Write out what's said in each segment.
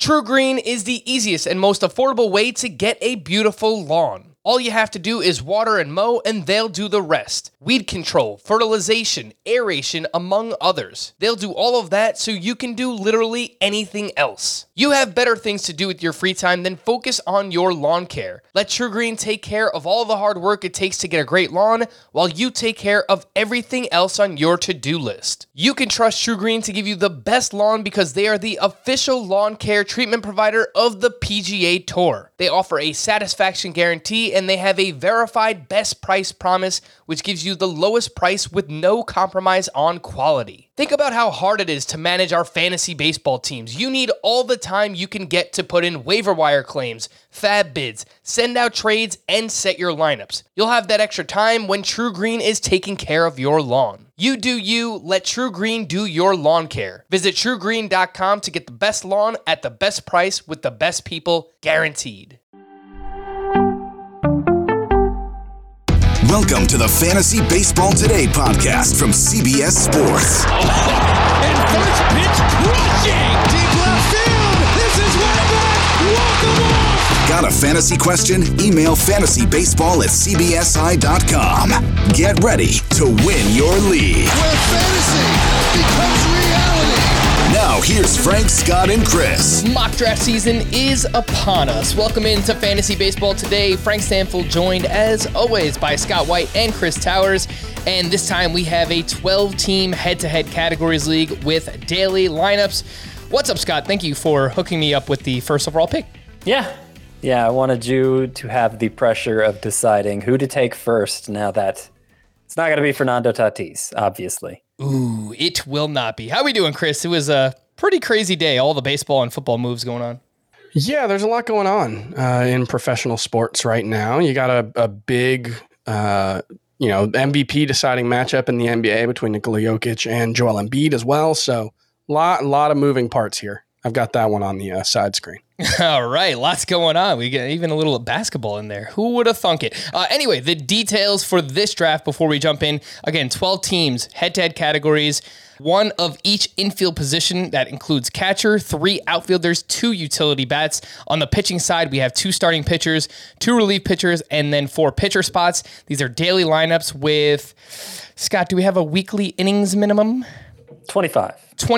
True Green is the easiest and most affordable way to get a beautiful lawn. All you have to do is water and mow, and they'll do the rest. Weed control, fertilization, aeration, among others. They'll do all of that so you can do literally anything else. You have better things to do with your free time than focus on your lawn care. Let True Green take care of all the hard work it takes to get a great lawn, while you take care of everything else on your to-do list. You can trust True Green to give you the best lawn because they are the official lawn care treatment provider of the PGA Tour. They offer a satisfaction guarantee, and they have a verified best price promise, which gives you the lowest price with no compromise on quality. Think about how hard it is to manage our fantasy baseball teams. You need all the time you can get to put in waiver wire claims, fab bids, send out trades, and set your lineups. You'll have that extra time when True Green is taking care of your lawn. You do you, let True Green do your lawn care. Visit truegreen.com to get the best lawn at the best price with the best people guaranteed. Welcome to the Fantasy Baseball Today podcast from CBS Sports. And first pitch crushing! Deep left field! This is way back! Walk 'em off! Got a fantasy question? Email fantasybaseball@cbsi.com. Get ready to win your league. Where fantasy becomes reality! Now here's Frank, Scott, and Chris. Mock draft season is upon us. Welcome into Fantasy Baseball Today. Frank Stanfield joined, as always, by Scott White and Chris Towers. And this time we have a 12-team head-to-head categories league with daily lineups. What's up, Scott? Thank you for hooking me up with the first overall pick. Yeah, I wanted you to have the pressure of deciding who to take first now that it's not going to be Fernando Tatis, obviously. Ooh, it will not be. How we doing, Chris? It was a pretty crazy day. All the baseball and football moves going on. Yeah, there's a lot going on in professional sports right now. You got a big, MVP deciding matchup in the NBA between Nikola Jokic and Joel Embiid as well. So lot of moving parts here. I've got that one on the side screen. All right, lots going on. We get even a little basketball in there. Who would have thunk it? Anyway, the details for this draft before we jump in. Again, 12 teams, head-to-head categories, one of each infield position. That includes catcher, 3 outfielders, 2 utility bats. On the pitching side, we have 2 starting pitchers, 2 relief pitchers, and then 4 pitcher spots. These are daily lineups with, Scott, do we have a weekly innings minimum? 25.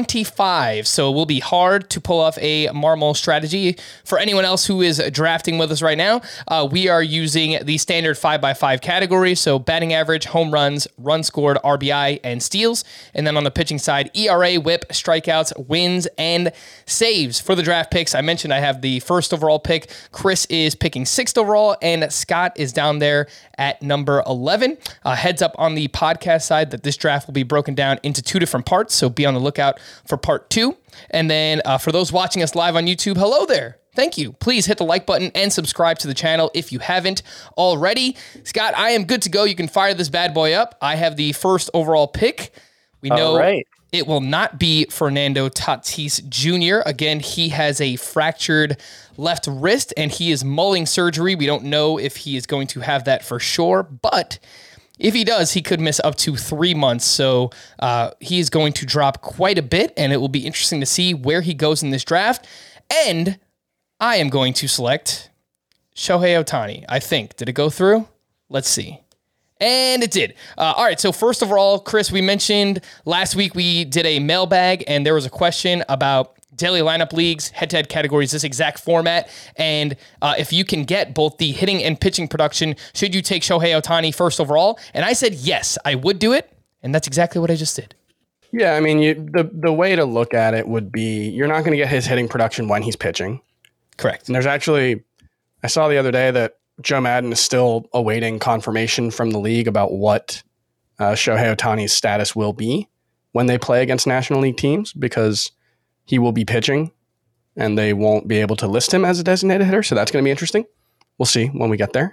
So it will be hard to pull off a Marmol strategy. For anyone else who is drafting with us right now, we are using the standard 5x5 category. So batting average, home runs, runs scored, RBI, and steals. And then on the pitching side, ERA, whip, strikeouts, wins, and saves. For the draft picks, I mentioned I have the first overall pick. Chris is picking 6th overall, and Scott is down there at number 11. Heads up on the podcast side that this draft will be broken down into 2 different parts. So be on the lookout for part 2. And then for those watching us live on YouTube, hello there. Thank you. Please hit the like button and subscribe to the channel if you haven't already. Scott, I am good to go. You can fire this bad boy up. I have the first overall pick. We know it will not be Fernando Tatis Jr. Again, he has a fractured left wrist and he is mulling surgery. We don't know if he is going to have that for sure, but if he does, he could miss up to 3 months. So he is going to drop quite a bit, and it will be interesting to see where he goes in this draft. And I am going to select Shohei Ohtani, I think. Did it go through? Let's see. And it did. All right, so first of all, Chris, we mentioned last week we did a mailbag, and there was a question about daily lineup leagues, head-to-head categories, this exact format. And if you can get both the hitting and pitching production, should you take Shohei Ohtani first overall? And I said, yes, I would do it. And that's exactly what I just did. Yeah, I mean, the way to look at it would be you're not going to get his hitting production when he's pitching. Correct. And there's actually, I saw the other day that Joe Madden is still awaiting confirmation from the league about what Shohei Ohtani's status will be when they play against National League teams, because he will be pitching and they won't be able to list him as a designated hitter. So that's going to be interesting. We'll see when we get there.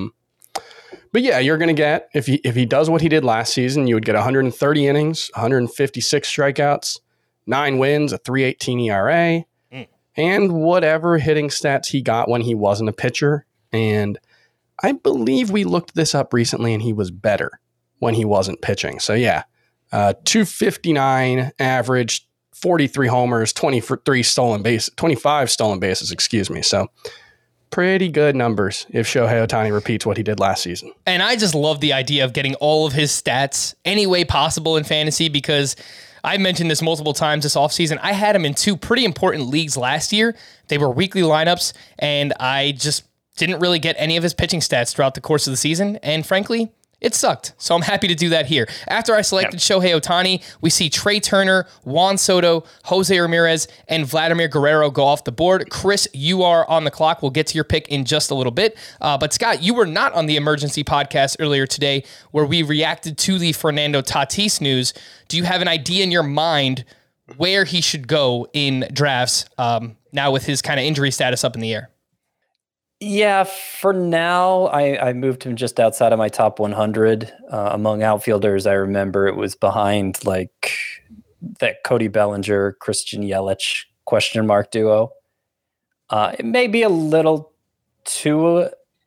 But yeah, you're going to get, if he does what he did last season, you would get 130 innings, 156 strikeouts, 9 wins, a 3.18 ERA, and whatever hitting stats he got when he wasn't a pitcher. And I believe we looked this up recently and he was better when he wasn't pitching. So yeah, 259 average, 43 homers, 25 stolen bases, excuse me. So pretty good numbers if Shohei Ohtani repeats what he did last season. And I just love the idea of getting all of his stats any way possible in fantasy, because I mentioned this multiple times this offseason. I had him in 2 pretty important leagues last year. They were weekly lineups, and I just didn't really get any of his pitching stats throughout the course of the season. And frankly, it sucked. So I'm happy to do that here. After I selected Shohei Ohtani, we see Trey Turner, Juan Soto, Jose Ramirez, and Vladimir Guerrero go off the board. Chris, you are on the clock. We'll get to your pick in just a little bit. But Scott, you were not on the emergency podcast earlier today where we reacted to the Fernando Tatis news. Do you have an idea in your mind where he should go in drafts now with his kind of injury status up in the air? Yeah, for now, I moved him just outside of my top 100. Among outfielders, I remember it was behind like that Cody Bellinger, Christian Yelich question mark duo. It may be a little too...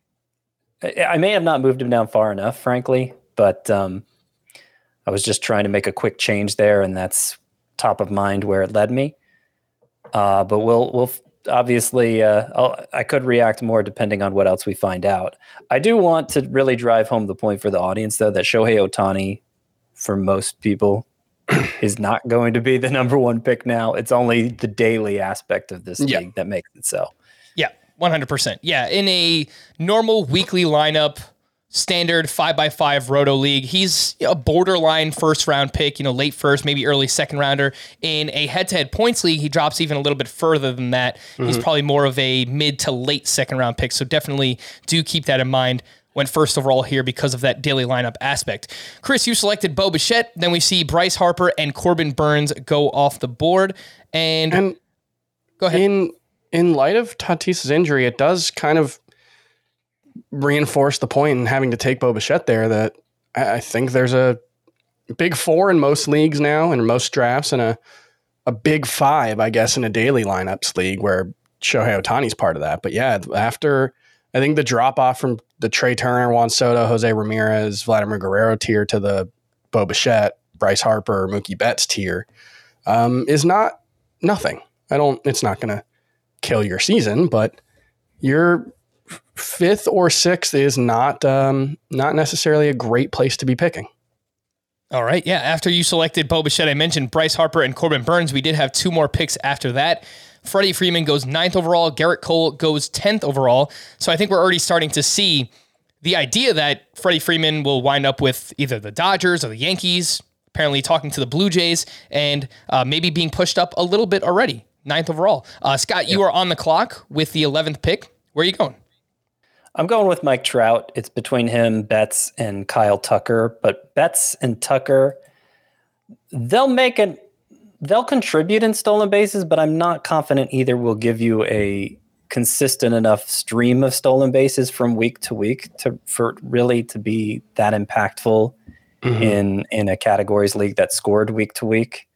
I may have not moved him down far enough, frankly, but I was just trying to make a quick change there, and that's top of mind where it led me. But we'll obviously, I could react more depending on what else we find out. I do want to really drive home the point for the audience, though, that Shohei Ohtani, for most people, is not going to be the number 1 pick now. It's only the daily aspect of this league that makes it so. Yeah, 100%. Yeah, in a normal weekly lineup, standard 5x5 roto league, he's a borderline first round pick, late first, maybe early second rounder. In a head-to-head points league, he drops even a little bit further than that. He's probably more of a mid to late second round pick. So definitely do keep that in mind when first overall here because of that daily lineup aspect. Chris, you selected Bo Bichette. Then we see Bryce Harper and Corbin Burns go off the board. And go ahead. In light of Tatis's injury, it does kind of reinforce the point in having to take Bo Bichette there that I think there's a big 4 in most leagues now and most drafts, and a big 5, I guess, in a daily lineups league where Shohei Ohtani's part of that. But yeah, after I think the drop off from the Trey Turner, Juan Soto, Jose Ramirez, Vladimir Guerrero tier to the Bo Bichette, Bryce Harper, Mookie Betts tier is nothing. It's not going to kill your season, but your 5th or 6th is not necessarily a great place to be picking. All right. Yeah. After you selected Bo Bichette, I mentioned Bryce Harper and Corbin Burns. We did have 2 more picks after that. Freddie Freeman goes 9th overall. Garrett Cole goes 10th overall. So I think we're already starting to see the idea that Freddie Freeman will wind up with either the Dodgers or the Yankees, apparently talking to the Blue Jays, and maybe being pushed up a little bit already. 9th overall. Scott, you are on the clock with the 11th pick. Where are you going? I'm going with Mike Trout. It's between him, Betts, and Kyle Tucker. But Betts and Tucker, they'll contribute in stolen bases, but I'm not confident either will give you a consistent enough stream of stolen bases from week to week for really to be that impactful in a categories league that scored week to week.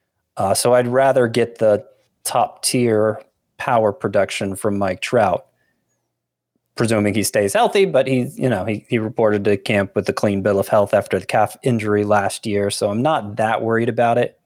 So I'd rather get the top tier power production from Mike Trout, presuming he stays healthy, but he reported to camp with a clean bill of health after the calf injury last year, so I'm not that worried about it.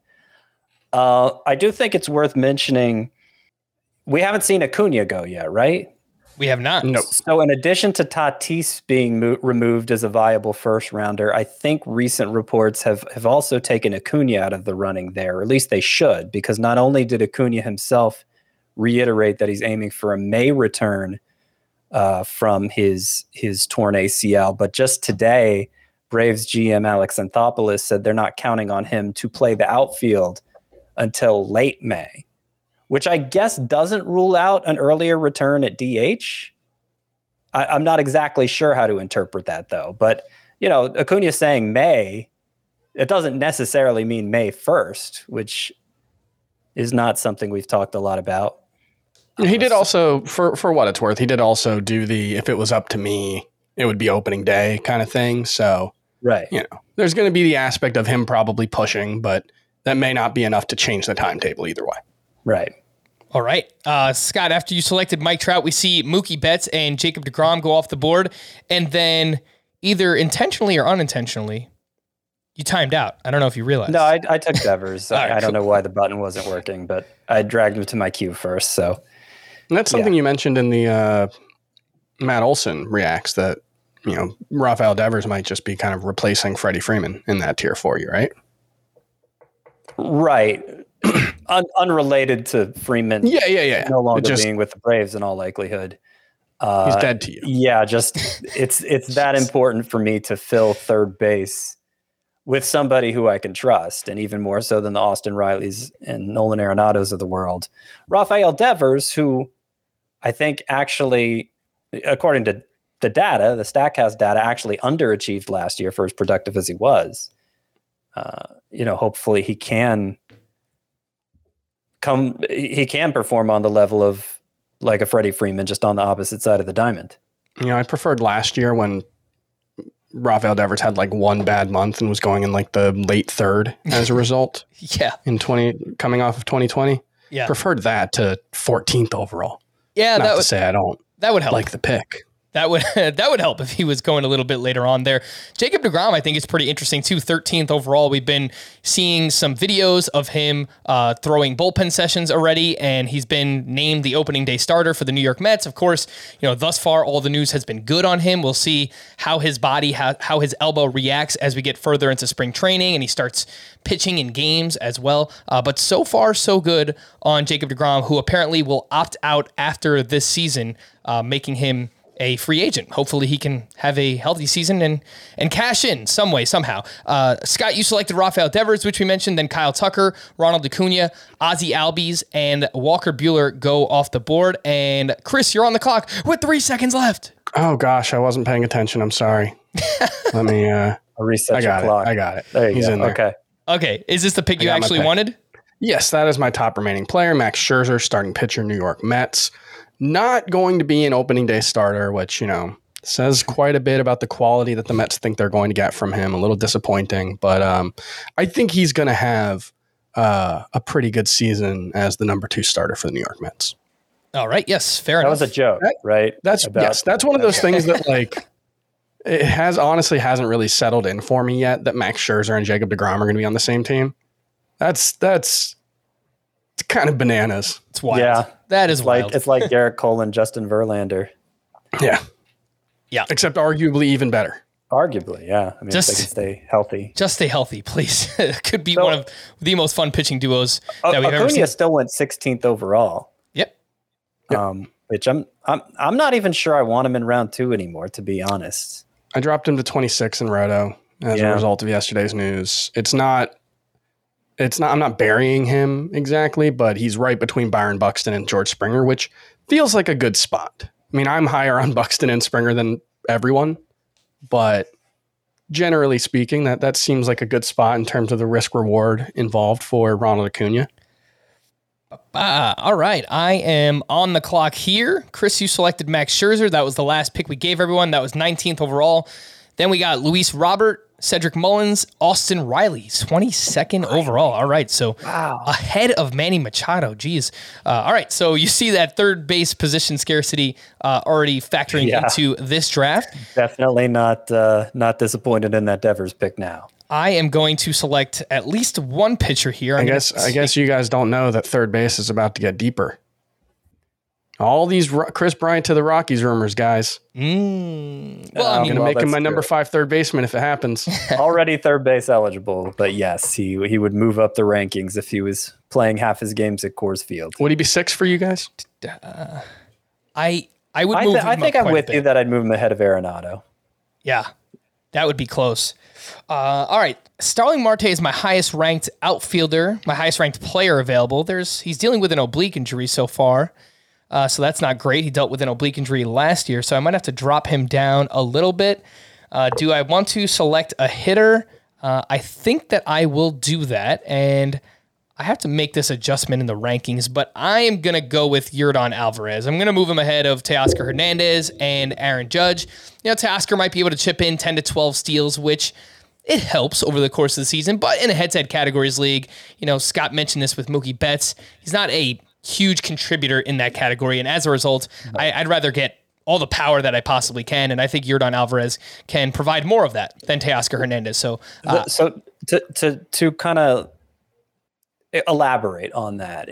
I do think it's worth mentioning, we haven't seen Acuna go yet, right? We have not. No. So in addition to Tatis being removed as a viable first rounder, I think recent reports have also taken Acuna out of the running there, or at least they should, because not only did Acuna himself reiterate that he's aiming for a May return from his torn ACL, but just today, Braves GM Alex Anthopoulos said they're not counting on him to play the outfield until late May, which I guess doesn't rule out an earlier return at DH. I'm not exactly sure how to interpret that, though. But, Acuna saying May, it doesn't necessarily mean May 1st, which is not something we've talked a lot about. He did also, for what it's worth, he did also do if it was up to me, it would be opening day kind of thing. So, right. There's going to be the aspect of him probably pushing, but that may not be enough to change the timetable either way. Right. All right. Scott, after you selected Mike Trout, we see Mookie Betts and Jacob deGrom go off the board. And then either intentionally or unintentionally, You timed out. I don't know if you realized. No, I took Devers. All right, I don't cool. know why the button wasn't working, but I dragged him to my queue first. So And that's something you mentioned in the Matt Olson reacts that, Rafael Devers might just be kind of replacing Freddie Freeman in that tier for you, right? right, unrelated to Freeman. Yeah. No longer Just, being with the Braves in all likelihood. he's dead to you. Yeah, just it's that important for me to fill third base with somebody who I can trust, and even more so than the Austin Rileys and Nolan Arenados of the world. Rafael Devers, who I think actually, according to the data, the StatCast data, actually underachieved last year for as productive as he was. Hopefully he can perform on the level of like a Freddie Freeman, just on the opposite side of the diamond. I preferred last year when Rafael Devers had like one bad month and was going in like the late third as a result. Yeah. Coming off of 2020. Yeah. Preferred that to 14th overall. Yeah. Not to say I don't that would help. like the pick. That would help if he was going a little bit later on there. Jacob deGrom, I think, is pretty interesting too. 13th overall. We've been seeing some videos of him throwing bullpen sessions already, and he's been named the opening day starter for the New York Mets. Of course, thus far all the news has been good on him. We'll see how his body, how his elbow reacts as we get further into spring training and he starts pitching in games as well. But so far, so good on Jacob deGrom, who apparently will opt out after this season, making him a free agent. Hopefully he can have a healthy season and cash in some way, somehow. Scott, you selected Rafael Devers, which we mentioned, then Kyle Tucker, Ronald Acuna, Ozzie Albies, and Walker Buehler go off the board. And Chris, you're on the clock with 3 seconds left. Oh gosh, I wasn't paying attention. I'm sorry. Let me I'll reset your clock. I got it. There you He's go. in there. Okay. Is this the pick you got my actually pick. wanted? Yes, that is my top remaining player, Max Scherzer, starting pitcher, New York Mets. Not going to be an opening day starter, which, says quite a bit about the quality that the Mets think they're going to get from him. A little disappointing, but I think he's going to have a pretty good season as the number 2 starter for the New York Mets. All right. Yes. Fair That enough. was a joke, right? That's one of those things that like it hasn't really settled in for me yet that Max Scherzer and Jacob deGrom are going to be on the same team. That's it's kind of bananas. It's wild. Yeah. That is wild. It's like Garrett Cole and Justin Verlander. Yeah. Yeah. Except arguably even better. Arguably, yeah. I mean, Just- if they can stay healthy. Just stay healthy, please. It could be So- one of the most fun pitching duos that we've ever seen. Acuna still went 16th overall. Yep. Which I'm not even sure I want him in round 2 anymore, to be honest. I dropped him to 26 in Roto as a result of yesterday's news. I'm not burying him exactly, but he's right between Byron Buxton and George Springer, which feels like a good spot. I mean, I'm higher on Buxton and Springer than everyone, but generally speaking, that seems like a good spot in terms of the risk reward involved for Ronald Acuna. All right. I am on the clock here. Chris, you selected Max Scherzer. That was the last pick we gave everyone. That was 19th overall. Then we got Luis Robert, Cedric Mullins, Austin Riley, 22nd overall. All right. So ahead of Manny Machado. Geez. All right. So you see that third base position scarcity already factoring into this draft. Definitely not disappointed in that Devers pick now. I am going to select at least one pitcher here. I guess you guys don't know that third base is about to get deeper. All these Chris Bryant to the Rockies rumors, guys. Well, I mean, I'm going to make him that's my number true. 5 third baseman if it happens. Already third base eligible, but yes, he would move up the rankings if he was playing half his games at Coors Field. Would he be 6 for you guys? I would move him I think up I'm quite a with bit. you that I'd move him ahead of Arenado. Yeah, that would be close. All right. Starling Marte is my highest ranked outfielder, my highest ranked player available. He's dealing with an oblique injury so far. So that's not great. He dealt with an oblique injury last year, so I might have to drop him down a little bit. Do I want to select a hitter? I think that I will do that, and I have to make this adjustment in the rankings, but I am going to go with Yordan Alvarez. I'm going to move him ahead of Teoscar Hernandez and Aaron Judge. Teoscar might be able to chip in 10 to 12 steals, which it helps over the course of the season, but in a head-to-head categories league, Scott mentioned this with Mookie Betts. He's not a huge contributor in that category, and as a result, I'd rather get all the power that I possibly can, and I think Yordan Alvarez can provide more of that than Teoscar Hernandez. So to kind of elaborate on that,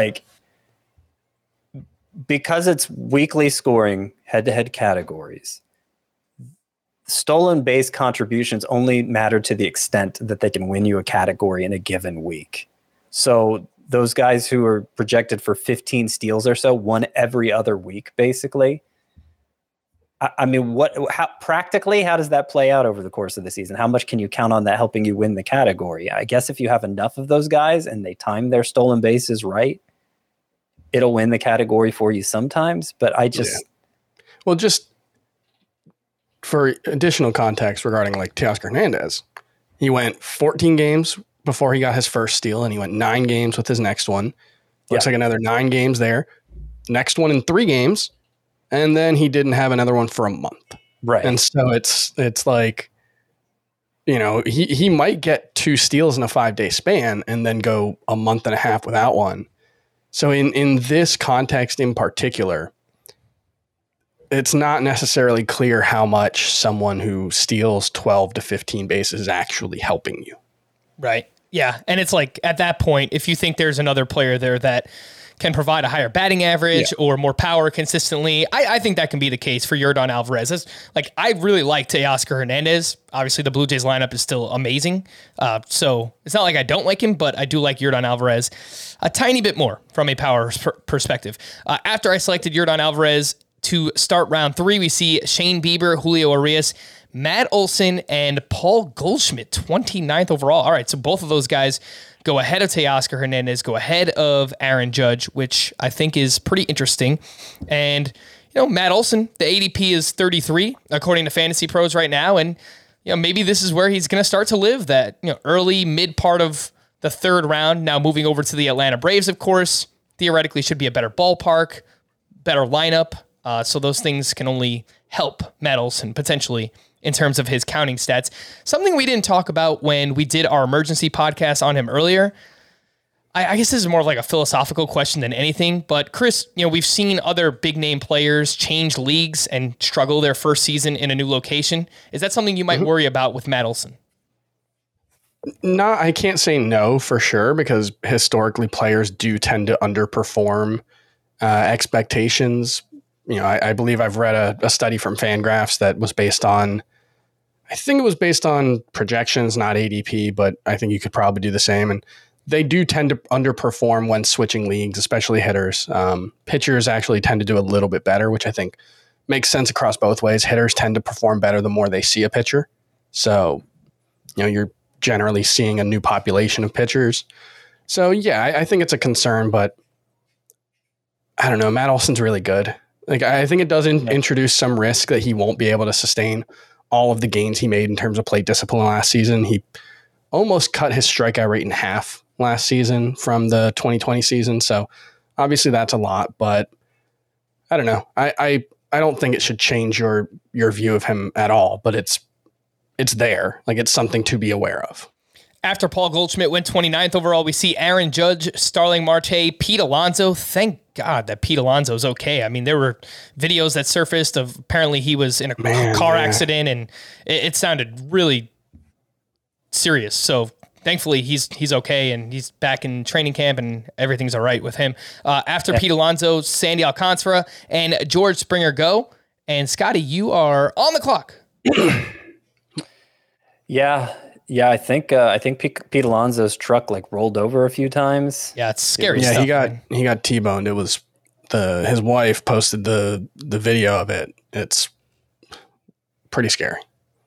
because it's weekly scoring head-to-head categories, stolen base contributions only matter to the extent that they can win you a category in a given week. So those guys who are projected for 15 steals or so, one every other week, basically. I mean, practically, how does that play out over the course of the season? How much can you count on that helping you win the category? I guess if you have enough of those guys and they time their stolen bases right, it'll win the category for you sometimes. But Well, just for additional context regarding like Teoscar Hernandez, he went 14 games before he got his first steal, and he went 9 games with his next one. Looks like another 9 games there. Next one in 3 games. And then he didn't have another one for a month. Right. And so it's like, he might get 2 steals in a 5-day span and then go a month and a half without one. So in this context in particular, it's not necessarily clear how much someone who steals 12 to 15 bases is actually helping you. Right. Yeah. And it's like at that point, if you think there's another player there that can provide a higher batting average or more power consistently, I think that can be the case for Yordan Alvarez. I really like Teoscar Hernandez. Obviously, the Blue Jays lineup is still amazing. So it's not like I don't like him, but I do like Yordan Alvarez a tiny bit more from a power perspective. After I selected Yordan Alvarez to start round 3, we see Shane Bieber, Julio Urias, Matt Olson, and Paul Goldschmidt, 29th overall. All right, so both of those guys go ahead of Teoscar Hernandez, go ahead of Aaron Judge, which I think is pretty interesting. And, Matt Olson, the ADP is 33, according to Fantasy Pros right now. And, maybe this is where he's going to start to live, that, early, mid part of the 3rd round. Now moving over to the Atlanta Braves, of course, theoretically should be a better ballpark, better lineup. So those things can only help Matt Olson potentially in terms of his counting stats. Something we didn't talk about when we did our emergency podcast on him earlier. I guess this is more like a philosophical question than anything, but Chris, we've seen other big name players change leagues and struggle their first season in a new location. Is that something you might worry about with Matt Olson? No, I can't say no for sure, because historically players do tend to underperform expectations. I believe I've read a study from Fangraphs that was based on, I think it was based on projections, not ADP, but I think you could probably do the same. And they do tend to underperform when switching leagues, especially hitters. Pitchers actually tend to do a little bit better, which I think makes sense across both ways. Hitters tend to perform better the more they see a pitcher. So, you're generally seeing a new population of pitchers. So, yeah, I think it's a concern, but I don't know. Matt Olson's really good. I think it does introduce some risk that he won't be able to sustain all of the gains he made in terms of plate discipline last season. He almost cut his strikeout rate in half last season from the 2020 season. So obviously that's a lot, but I don't know. I don't think it should change your view of him at all, but it's there. It's something to be aware of. After Paul Goldschmidt went 29th overall, we see Aaron Judge, Starling Marte, Pete Alonso. Thank God that Pete Alonso's okay. I mean, there were videos that surfaced of apparently he was in a car accident, and it sounded really serious. So thankfully he's okay, and he's back in training camp, and everything's all right with him. After Pete Alonso, Sandy Alcantara, and George Springer go. And Scotty, you are on the clock. Yeah, I think Pete Alonso's truck rolled over a few times. Yeah, it's scary. Yeah, stuff, he got T-boned. It was his wife posted the video of it. It's pretty scary.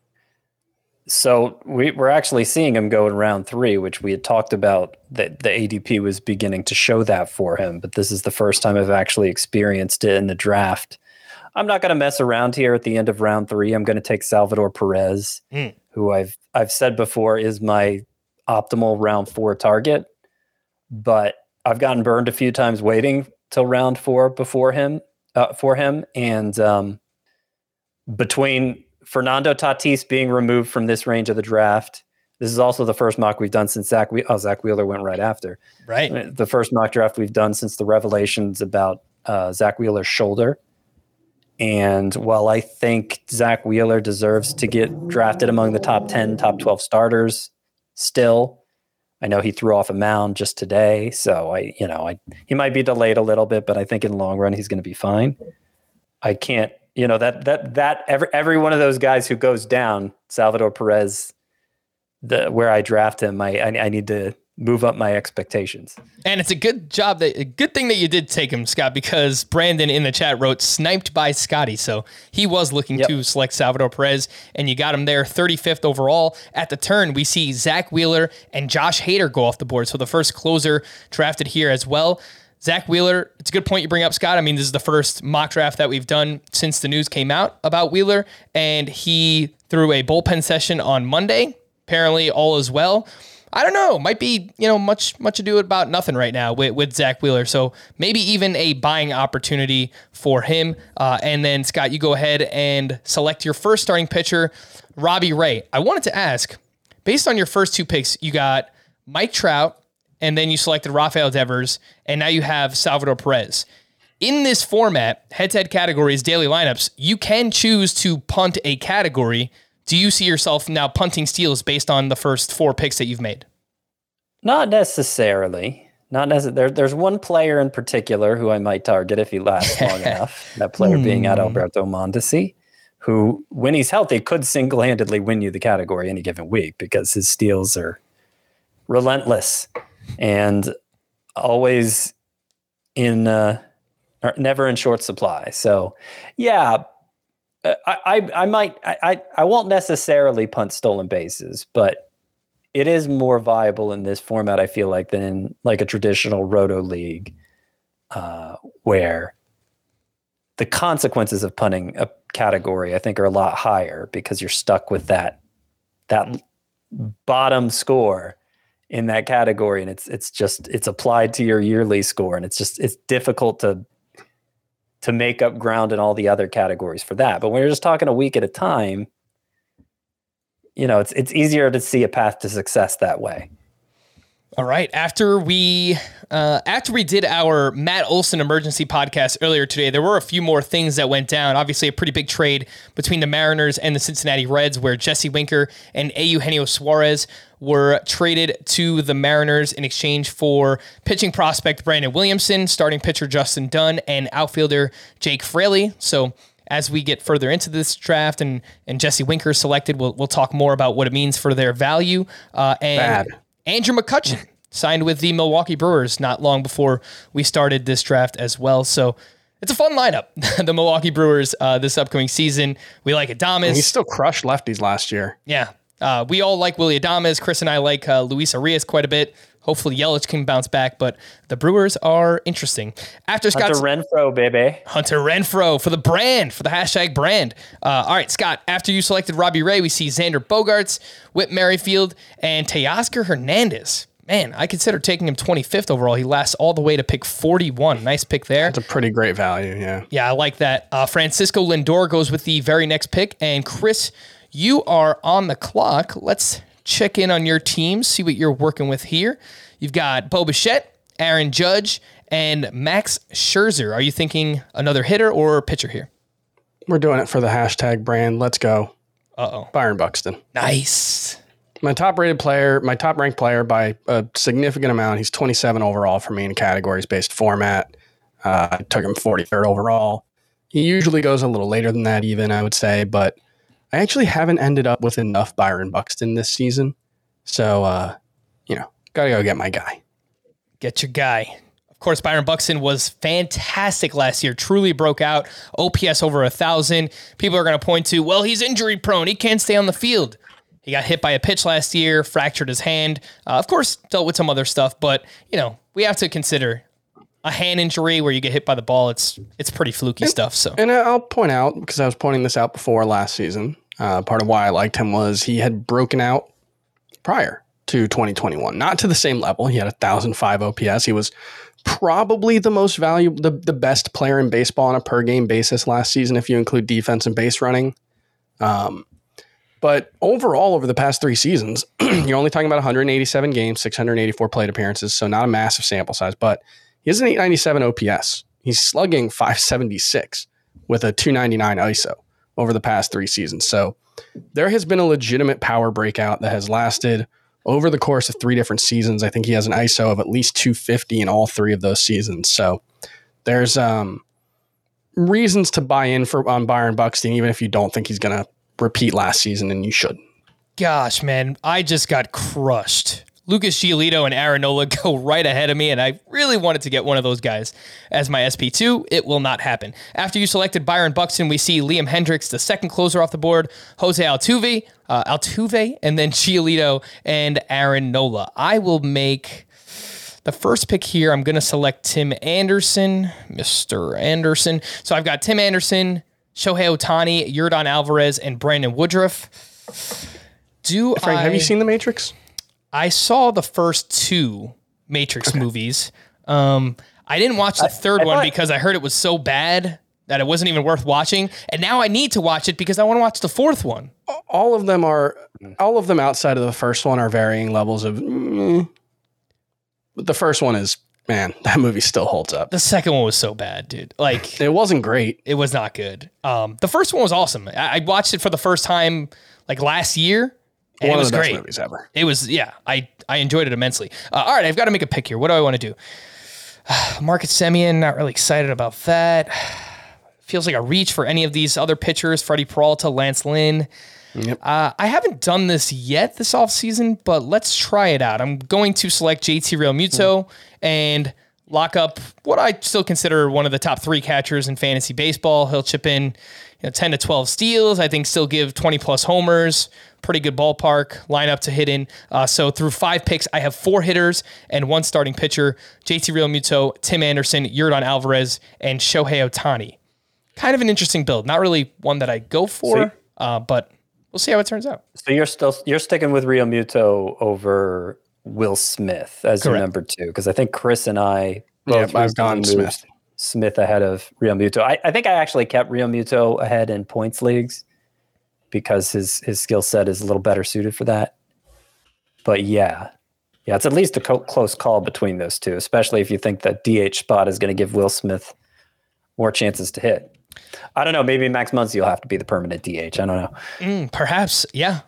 So we're actually seeing him go in round 3, which we had talked about that the ADP was beginning to show that for him. But this is the first time I've actually experienced it in the draft. I'm not going to mess around here at the end of round 3. I'm going to take Salvador Perez, who I've said before is my optimal round 4 target, but I've gotten burned a few times waiting till round 4 for him. And between Fernando Tatis being removed from this range of the draft, this is also the first mock we've done since Zach Wheeler went right after. Right. The first mock draft we've done since the revelations about Zach Wheeler's shoulder. And while I think Zach Wheeler deserves to get drafted among the top 10, top 12 starters, still. I know he threw off a mound just today, so he might be delayed a little bit, but I think in the long run he's going to be fine. I can't, every one of those guys who goes down, Salvador Perez, where I draft him, I need to move up my expectations. And it's a good thing that you did take him, Scott, because Brandon in the chat wrote sniped by Scotty. So he was looking to select Salvador Perez, and you got him there 35th overall. At the turn, we see Zach Wheeler and Josh Hader go off the board. So the first closer drafted here as well. Zach Wheeler, it's a good point you bring up, Scott. I mean, this is the first mock draft that we've done since the news came out about Wheeler, and he threw a bullpen session on Monday. Apparently all is well. I don't know. Might be, much ado about nothing right now with Zach Wheeler. So maybe even a buying opportunity for him. And then, Scott, you go ahead and select your first starting pitcher, Robbie Ray. I wanted to ask, based on your first two picks, you got Mike Trout, and then you selected Rafael Devers, and now you have Salvador Perez. In this format, head-to-head categories, daily lineups, you can choose to punt a category. Do you see yourself now punting steals based on the first four picks that you've made? Not necessarily. There's one player in particular who I might target if he lasts long enough. That player being Adalberto Mondesi, who, when he's healthy, could single-handedly win you the category any given week because his steals are relentless and always never in short supply. So, yeah. I won't necessarily punt stolen bases, but it is more viable in this format, I feel like, than in like a traditional roto league, where the consequences of punting a category, I think, are a lot higher because you're stuck with that bottom score in that category, and it's applied to your yearly score, and it's difficult to make up ground in all the other categories for that. But when you're just talking a week at a time, it's easier to see a path to success that way. All right. After we did our Matt Olson emergency podcast earlier today, there were a few more things that went down. Obviously, a pretty big trade between the Mariners and the Cincinnati Reds, where Jesse Winker and Eugenio Suarez were traded to the Mariners in exchange for pitching prospect Brandon Williamson, starting pitcher Justin Dunn, and outfielder Jake Fraley. So as we get further into this draft and Jesse Winker selected, we'll talk more about what it means for their value. Andrew McCutchen signed with the Milwaukee Brewers not long before we started this draft as well. So it's a fun lineup, the Milwaukee Brewers this upcoming season. We like Adames. And he still crushed lefties last year. Yeah. We all like Willy Adames. Chris and I like Luis Arias quite a bit. Hopefully Yelich can bounce back, but the Brewers are interesting. After Scott's Hunter Renfroe, baby. Hunter Renfroe for the brand, for the hashtag brand. All right, Scott, after you selected Robbie Ray, we see Xander Bogaerts, Whit Merrifield, and Teoscar Hernandez. Man, I consider taking him 25th overall. He lasts all the way to pick 41. Nice pick there. That's a pretty great value, yeah. Yeah, I like that. Francisco Lindor goes with the very next pick. And Chris, you are on the clock. Let's check in on your team, see what you're working with here. You've got Bo Bichette, Aaron Judge, and Max Scherzer. Are you thinking another hitter or pitcher here? We're doing it for the hashtag brand. Let's go. Byron Buxton. Nice. My top ranked player by a significant amount. He's 27 overall for me in categories-based format. I took him 43rd overall. He usually goes a little later than that even, I would say, but I actually haven't ended up with enough Byron Buxton this season. So, got to go get my guy. Get your guy. Of course, Byron Buxton was fantastic last year. Truly broke out. OPS over 1,000. People are going to point to, well, he's injury prone. He can't stay on the field. He got hit by a pitch last year, fractured his hand. Of course, dealt with some other stuff, but, we have to consider a hand injury where you get hit by the ball. It's pretty fluky stuff. So, and I'll point out, because I was pointing this out before last season, part of why I liked him was he had broken out prior to 2021. Not to the same level. He had 1,005 OPS. He was probably the most valuable, the best player in baseball on a per game basis last season, if you include defense and base running. But overall, over the past 3 seasons, you're only talking about 187 games, 684 plate appearances, so not a massive sample size, but he has an 897 OPS. He's slugging 576 with a 299 ISO over the past 3 seasons. So there has been a legitimate power breakout that has lasted over the course of 3 different seasons. I think he has an ISO of at least 250 in all 3 of those seasons. So there's reasons to buy in on Byron Buxton, even if you don't think he's going to repeat last season, and you should. Gosh, man, I just got crushed. Lucas Giolito and Aaron Nola go right ahead of me, and I really wanted to get one of those guys as my SP2. It will not happen. After you selected Byron Buxton, we see Liam Hendriks, the second closer off the board, Jose Altuve, and then Giolito and Aaron Nola. I will make the first pick here. I'm going to select Tim Anderson, Mr. Anderson. So I've got Tim Anderson, Shohei Ohtani, Yordan Alvarez, and Brandon Woodruff. Frank, have you seen The Matrix? I saw the first 2 Matrix movies. I didn't watch the third one because I heard it was so bad that it wasn't even worth watching. And now I need to watch it because I want to watch the 4th one. All of them outside of the first one are varying levels of. But the first one is, man, that movie still holds up. The second one was so bad, dude. Like, it wasn't great. It was not good. The first one was awesome. I watched it for the first time like last year. And One it was of the great. best movies ever. It was, yeah. I enjoyed it immensely. All right, I've got to make a pick here. What do I want to do? Marcus Semien, not really excited about that. Feels like a reach for any of these other pitchers. Freddie Peralta, Lance Lynn. Yep. I haven't done this yet this offseason, but let's try it out. I'm going to select JT Realmuto and lock up what I still consider one of the top 3 catchers in fantasy baseball. He'll chip in 10 to 12 steals. I think still give 20 plus homers. Pretty good ballpark lineup to hit in. So through 5 picks, I have 4 hitters and 1 starting pitcher. JT Realmuto, Tim Anderson, Yordan Alvarez, and Shohei Ohtani. Kind of an interesting build. Not really one that I go for, but we'll see how it turns out. So you're sticking with Realmuto over Will Smith as your number 2, because I think Chris and I both I've gone Smith ahead of Realmuto. I think I actually kept Realmuto ahead in points leagues because his skill set is a little better suited for that. But yeah, it's at least a close call between those 2, especially if you think that DH spot is going to give Will Smith more chances to hit. I don't know. Maybe Max Muncy will have to be the permanent DH. I don't know. Perhaps, yeah.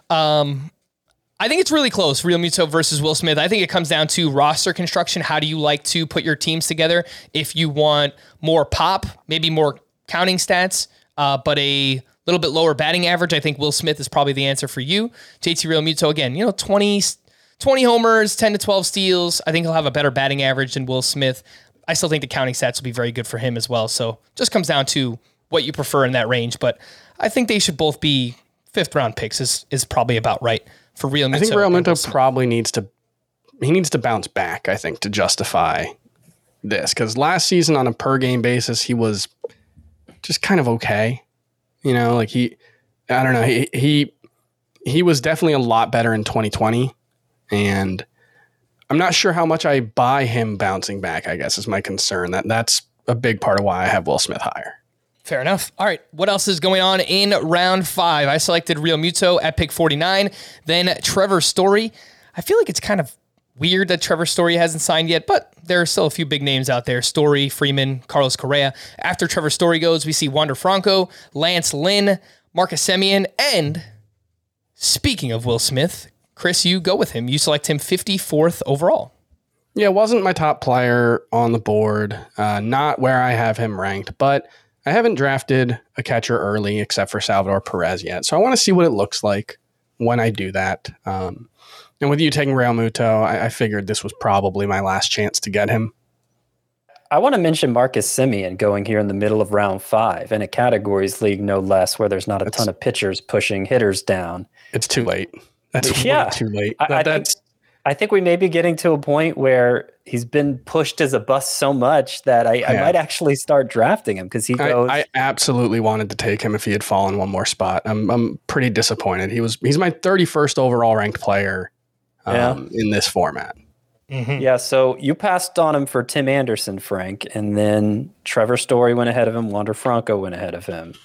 I think it's really close, Realmuto versus Will Smith. I think it comes down to roster construction. How do you like to put your teams together? If you want more pop, maybe more counting stats, but a little bit lower batting average, I think Will Smith is probably the answer for you. JT Realmuto, again, 20 homers, 10 to 12 steals. I think he'll have a better batting average than Will Smith. I still think the counting stats will be very good for him as well. So just comes down to what you prefer in that range. But I think they should both be 5th round picks is probably about right for Realmuto. I think Realmuto probably needs to bounce back, I think, to justify this. Because last season on a per game basis, he was just kind of okay. He was definitely a lot better in 2020. And I'm not sure how much I buy him bouncing back, I guess, is my concern. That's a big part of why I have Will Smith higher. Fair enough. All right. What else is going on in round 5? I selected Realmuto at pick 49. Then Trevor Story. I feel like it's kind of weird that Trevor Story hasn't signed yet, but there are still a few big names out there. Story, Freeman, Carlos Correa. After Trevor Story goes, we see Wander Franco, Lance Lynn, Marcus Semien, and speaking of Will Smith, Chris, you go with him. You select him 54th overall. Yeah, wasn't my top player on the board. Not where I have him ranked, but I haven't drafted a catcher early except for Salvador Perez yet. So I want to see what it looks like when I do that. And with you taking Realmuto, I figured this was probably my last chance to get him. I want to mention Marcus Semien going here in the middle of round 5 in a categories league, no less, where there's not a ton of pitchers pushing hitters down. It's too late. That's way too late. I think we may be getting to a point where he's been pushed as a bust so much that I might actually start drafting him because he goes. I absolutely wanted to take him if he had fallen one more spot. I'm pretty disappointed. He's my 31st overall ranked player in this format. Mm-hmm. Yeah, so you passed on him for Tim Anderson, Frank, and then Trevor Story went ahead of him. Wander Franco went ahead of him.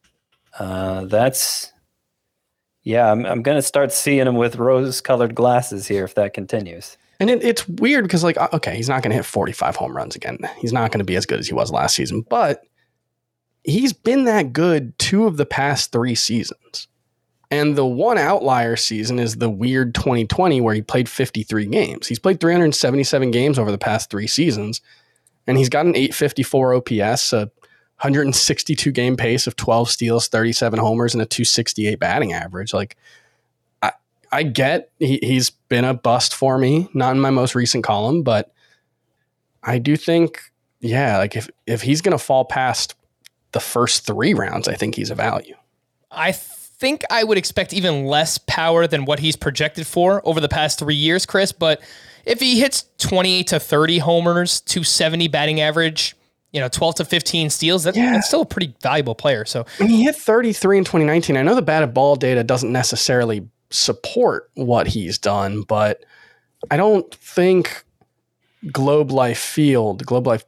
I'm going to start seeing him with rose-colored glasses here if that continues. And it's weird because, he's not going to hit 45 home runs again. He's not going to be as good as he was last season, but he's been that good 2 of the past 3 seasons. And the one outlier season is the weird 2020 where he played 53 games. He's played 377 games over the past 3 seasons, and he's got an 854 OPS, a 162 game pace of 12 steals, 37 homers, and a 268 batting average. Like, I get he's been a bust for me, not in my most recent column, but I do think, like if he's going to fall past the first 3 rounds, I think he's a value. I think I would expect even less power than what he's projected for over the past 3 years, Chris. But if he hits 28 to 30 homers, 270 batting average, 12 to 15 steals, that's still a pretty valuable player. So when he hit 33 in 2019, I know the batted ball data doesn't necessarily support what he's done, but I don't think Globe Life Field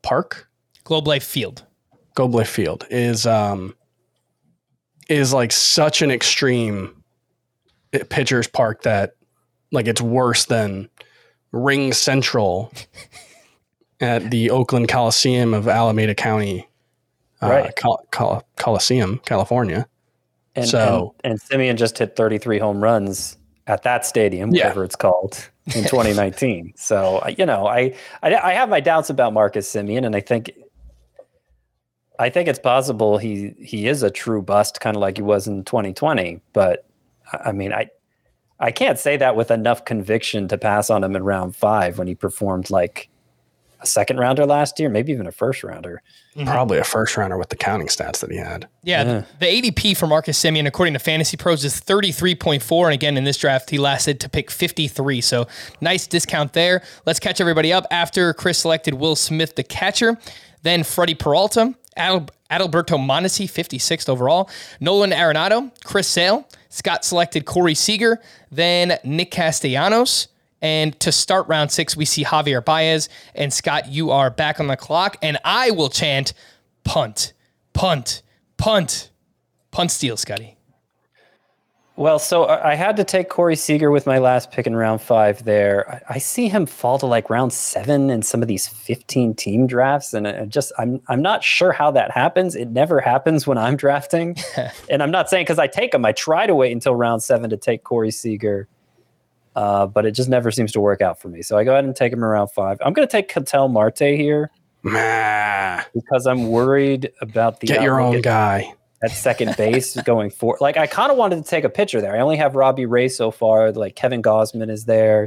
is like such an extreme pitcher's park that like it's worse than Ring Central at the Oakland Coliseum of Alameda County, Coliseum, California. And Semien just hit 33 home runs at that stadium, whatever it's called, in 2019. So, I have my doubts about Marcus Semien, and I think it's possible he is a true bust, kind of like he was in 2020. But I mean, I can't say that with enough conviction to pass on him in round 5 when he performed like a second rounder last year, maybe even a first rounder. Probably a first rounder with the counting stats that he had. Yeah. The ADP for Marcus Semien, according to Fantasy Pros, is 33.4. And again, in this draft, he lasted to pick 53. So nice discount there. Let's catch everybody up. After Chris selected Will Smith, the catcher, then Freddie Peralta, Adalberto Mondesi, 56th overall, Nolan Arenado, Chris Sale, Scott selected Corey Seager, then Nick Castellanos. And to start round 6, we see Javier Baez. And Scott, you are back on the clock. And I will chant punt, punt, punt, punt steal, Scotty. Well, so I had to take Corey Seager with my last pick in round 5 there. I see him fall to like round 7 in some of these 15-team drafts. And I'm not sure how that happens. It never happens when I'm drafting. And I'm not saying because I take him. I try to wait until round 7 to take Corey Seager. But it just never seems to work out for me. So I go ahead and take him around 5. I'm going to take Ketel Marte here because I'm worried about the get your own guy at second base going forward. Like I kind of wanted to take a pitcher there. I only have Robbie Ray so far. Like Kevin Gausman is there.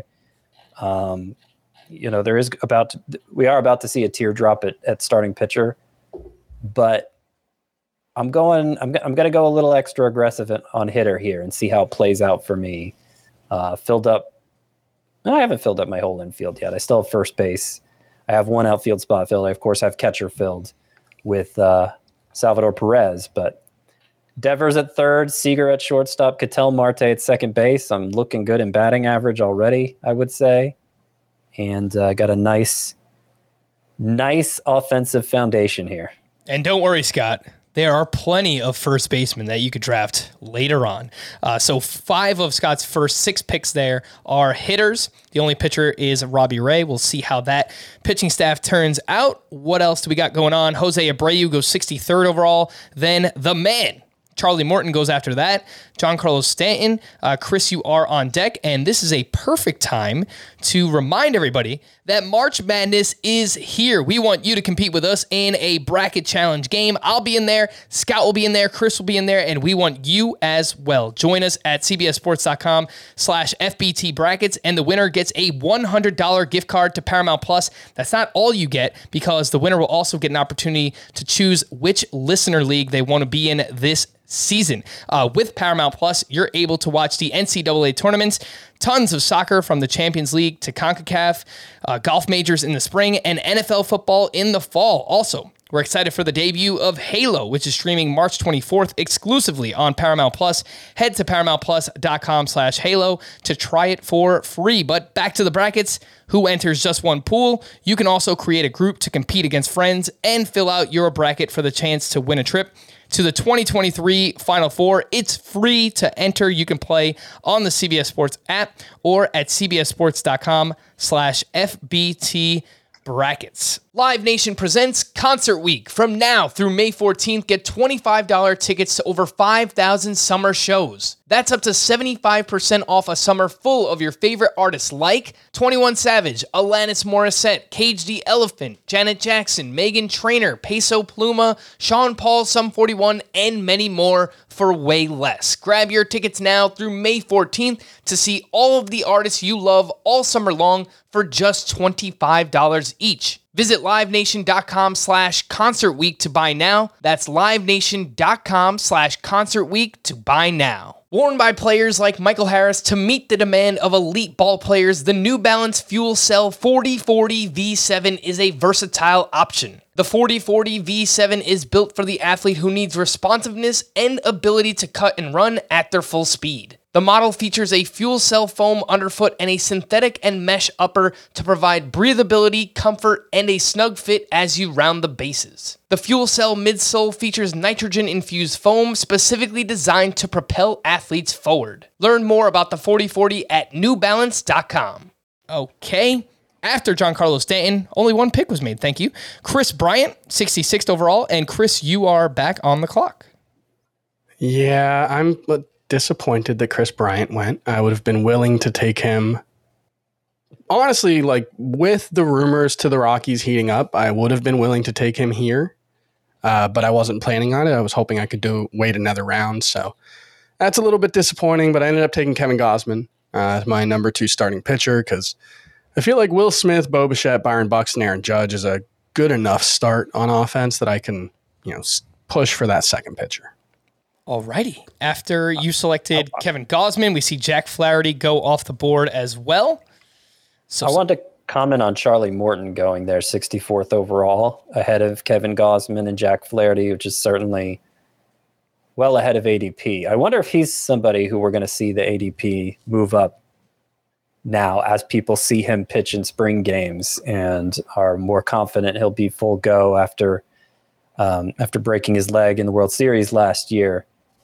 We are about to see a teardrop at starting pitcher, but I'm going to go a little extra aggressive on hitter here and see how it plays out for me. I haven't filled up my whole infield yet. I still have first base. I have one outfield spot filled. I, of course, have catcher filled with Salvador Perez. But Devers at third, Seager at shortstop, Ketel Marte at second base. I'm looking good in batting average already, I would say. And got a nice offensive foundation here. And don't worry, Scott. There are plenty of first basemen that you could draft later on. So 5 of Scott's first 6 picks there are hitters. The only pitcher is Robbie Ray. We'll see how that pitching staff turns out. What else do we got going on? Jose Abreu goes 63rd overall. Then the man, Charlie Morton, goes after that. Giancarlo Stanton. Chris, you are on deck. And this is a perfect time to remind everybody that March Madness is here. We want you to compete with us in a bracket challenge game. I'll be in there. Scott will be in there. Chris will be in there. And we want you as well. Join us at cbssports.com/FBT brackets. And the winner gets a $100 gift card to Paramount Plus. That's not all you get, because the winner will also get an opportunity to choose which listener league they want to be in this season. With Paramount Plus, you're able to watch the NCAA tournaments, tons of soccer from the Champions League to CONCACAF, golf majors in the spring, and NFL football in the fall. Also, we're excited for the debut of Halo, which is streaming March 24th exclusively on Paramount Plus. Head to ParamountPlus.com/Halo to try it for free. But back to the brackets. Who enters just one pool? You can also create a group to compete against friends and fill out your bracket for the chance to win a trip to the 2023 Final Four. It's free to enter. You can play on the CBS Sports app or at cbssports.com/FBT brackets. Live Nation presents Concert Week. From now through May 14th, get $25 tickets to over 5,000 summer shows. That's up to 75% off a summer full of your favorite artists like 21 Savage, Alanis Morissette, Cage the Elephant, Janet Jackson, Meghan Trainor, Peso Pluma, Sean Paul, Sum 41, and many more for way less. Grab your tickets now through May 14th to see all of the artists you love all summer long for just $25 each. Visit livenation.com/Concert Week to buy now. That's livenation.com/Concert Week to buy now. Worn by players like Michael Harris to meet the demand of elite ball players, the New Balance Fuel Cell 4040 V7 is a versatile option. The 4040 V7 is built for the athlete who needs responsiveness and ability to cut and run at their full speed. The model features a fuel cell foam underfoot and a synthetic and mesh upper to provide breathability, comfort, and a snug fit as you round the bases. The fuel cell midsole features nitrogen-infused foam specifically designed to propel athletes forward. Learn more about the 4040 at newbalance.com. Okay. After Giancarlo Stanton, only one pick was made. Thank you. Chris Bryant, 66th overall. And Chris, you are back on the clock. Yeah, I'm disappointed that Chris Bryant went. I would have been willing to take him. Honestly, like with the rumors to the Rockies heating up, I would have been willing to take him here. But I wasn't planning on it. I was hoping I could wait another round. So that's a little bit disappointing, but I ended up taking Kevin Gausman as my number 2 starting pitcher because I feel like Will Smith, Bo Bichette, Byron Buxton, Aaron Judge is a good enough start on offense that I can, push for that second pitcher. Alrighty. After you selected Kevin Gausman, we see Jack Flaherty go off the board as well. I wanted to comment on Charlie Morton going there 64th overall ahead of Kevin Gausman and Jack Flaherty, which is certainly well ahead of ADP. I wonder if he's somebody who we're going to see the ADP move up now as people see him pitch in spring games and are more confident he'll be full go after breaking his leg in the World Series last year.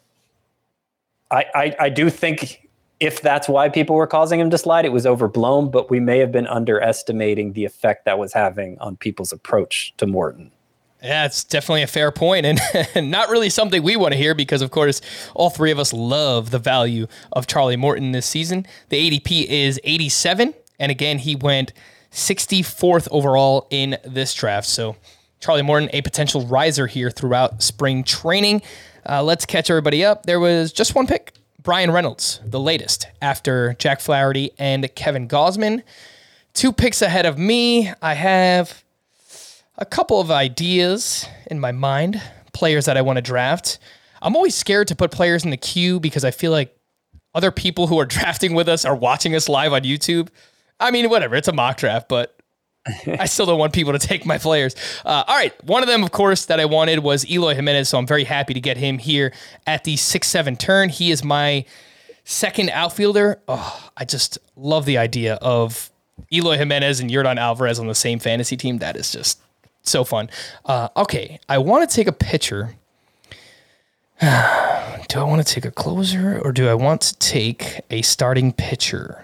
I do think if that's why people were causing him to slide, it was overblown, but we may have been underestimating the effect that was having on people's approach to Morton. Yeah, it's definitely a fair point, and not really something we want to hear because, of course, all three of us love the value of Charlie Morton this season. The ADP is 87, and again, he went 64th overall in this draft. So Charlie Morton, a potential riser here throughout spring training. Let's catch everybody up. There was just one pick, Brian Reynolds, the latest, after Jack Flaherty and Kevin Gausman. 2 picks ahead of me. I have a couple of ideas in my mind, players that I want to draft. I'm always scared to put players in the queue because I feel like other people who are drafting with us are watching us live on YouTube. I mean, whatever, it's a mock draft, but I still don't want people to take my players. All right, one of them, of course, that I wanted was Eloy Jimenez, so I'm very happy to get him here at the 6-7 turn. He is my second outfielder. Oh, I just love the idea of Eloy Jimenez and Yordan Alvarez on the same fantasy team. That is just so fun. Okay, I want to take a pitcher. Do I want to take a closer or do I want to take a starting pitcher?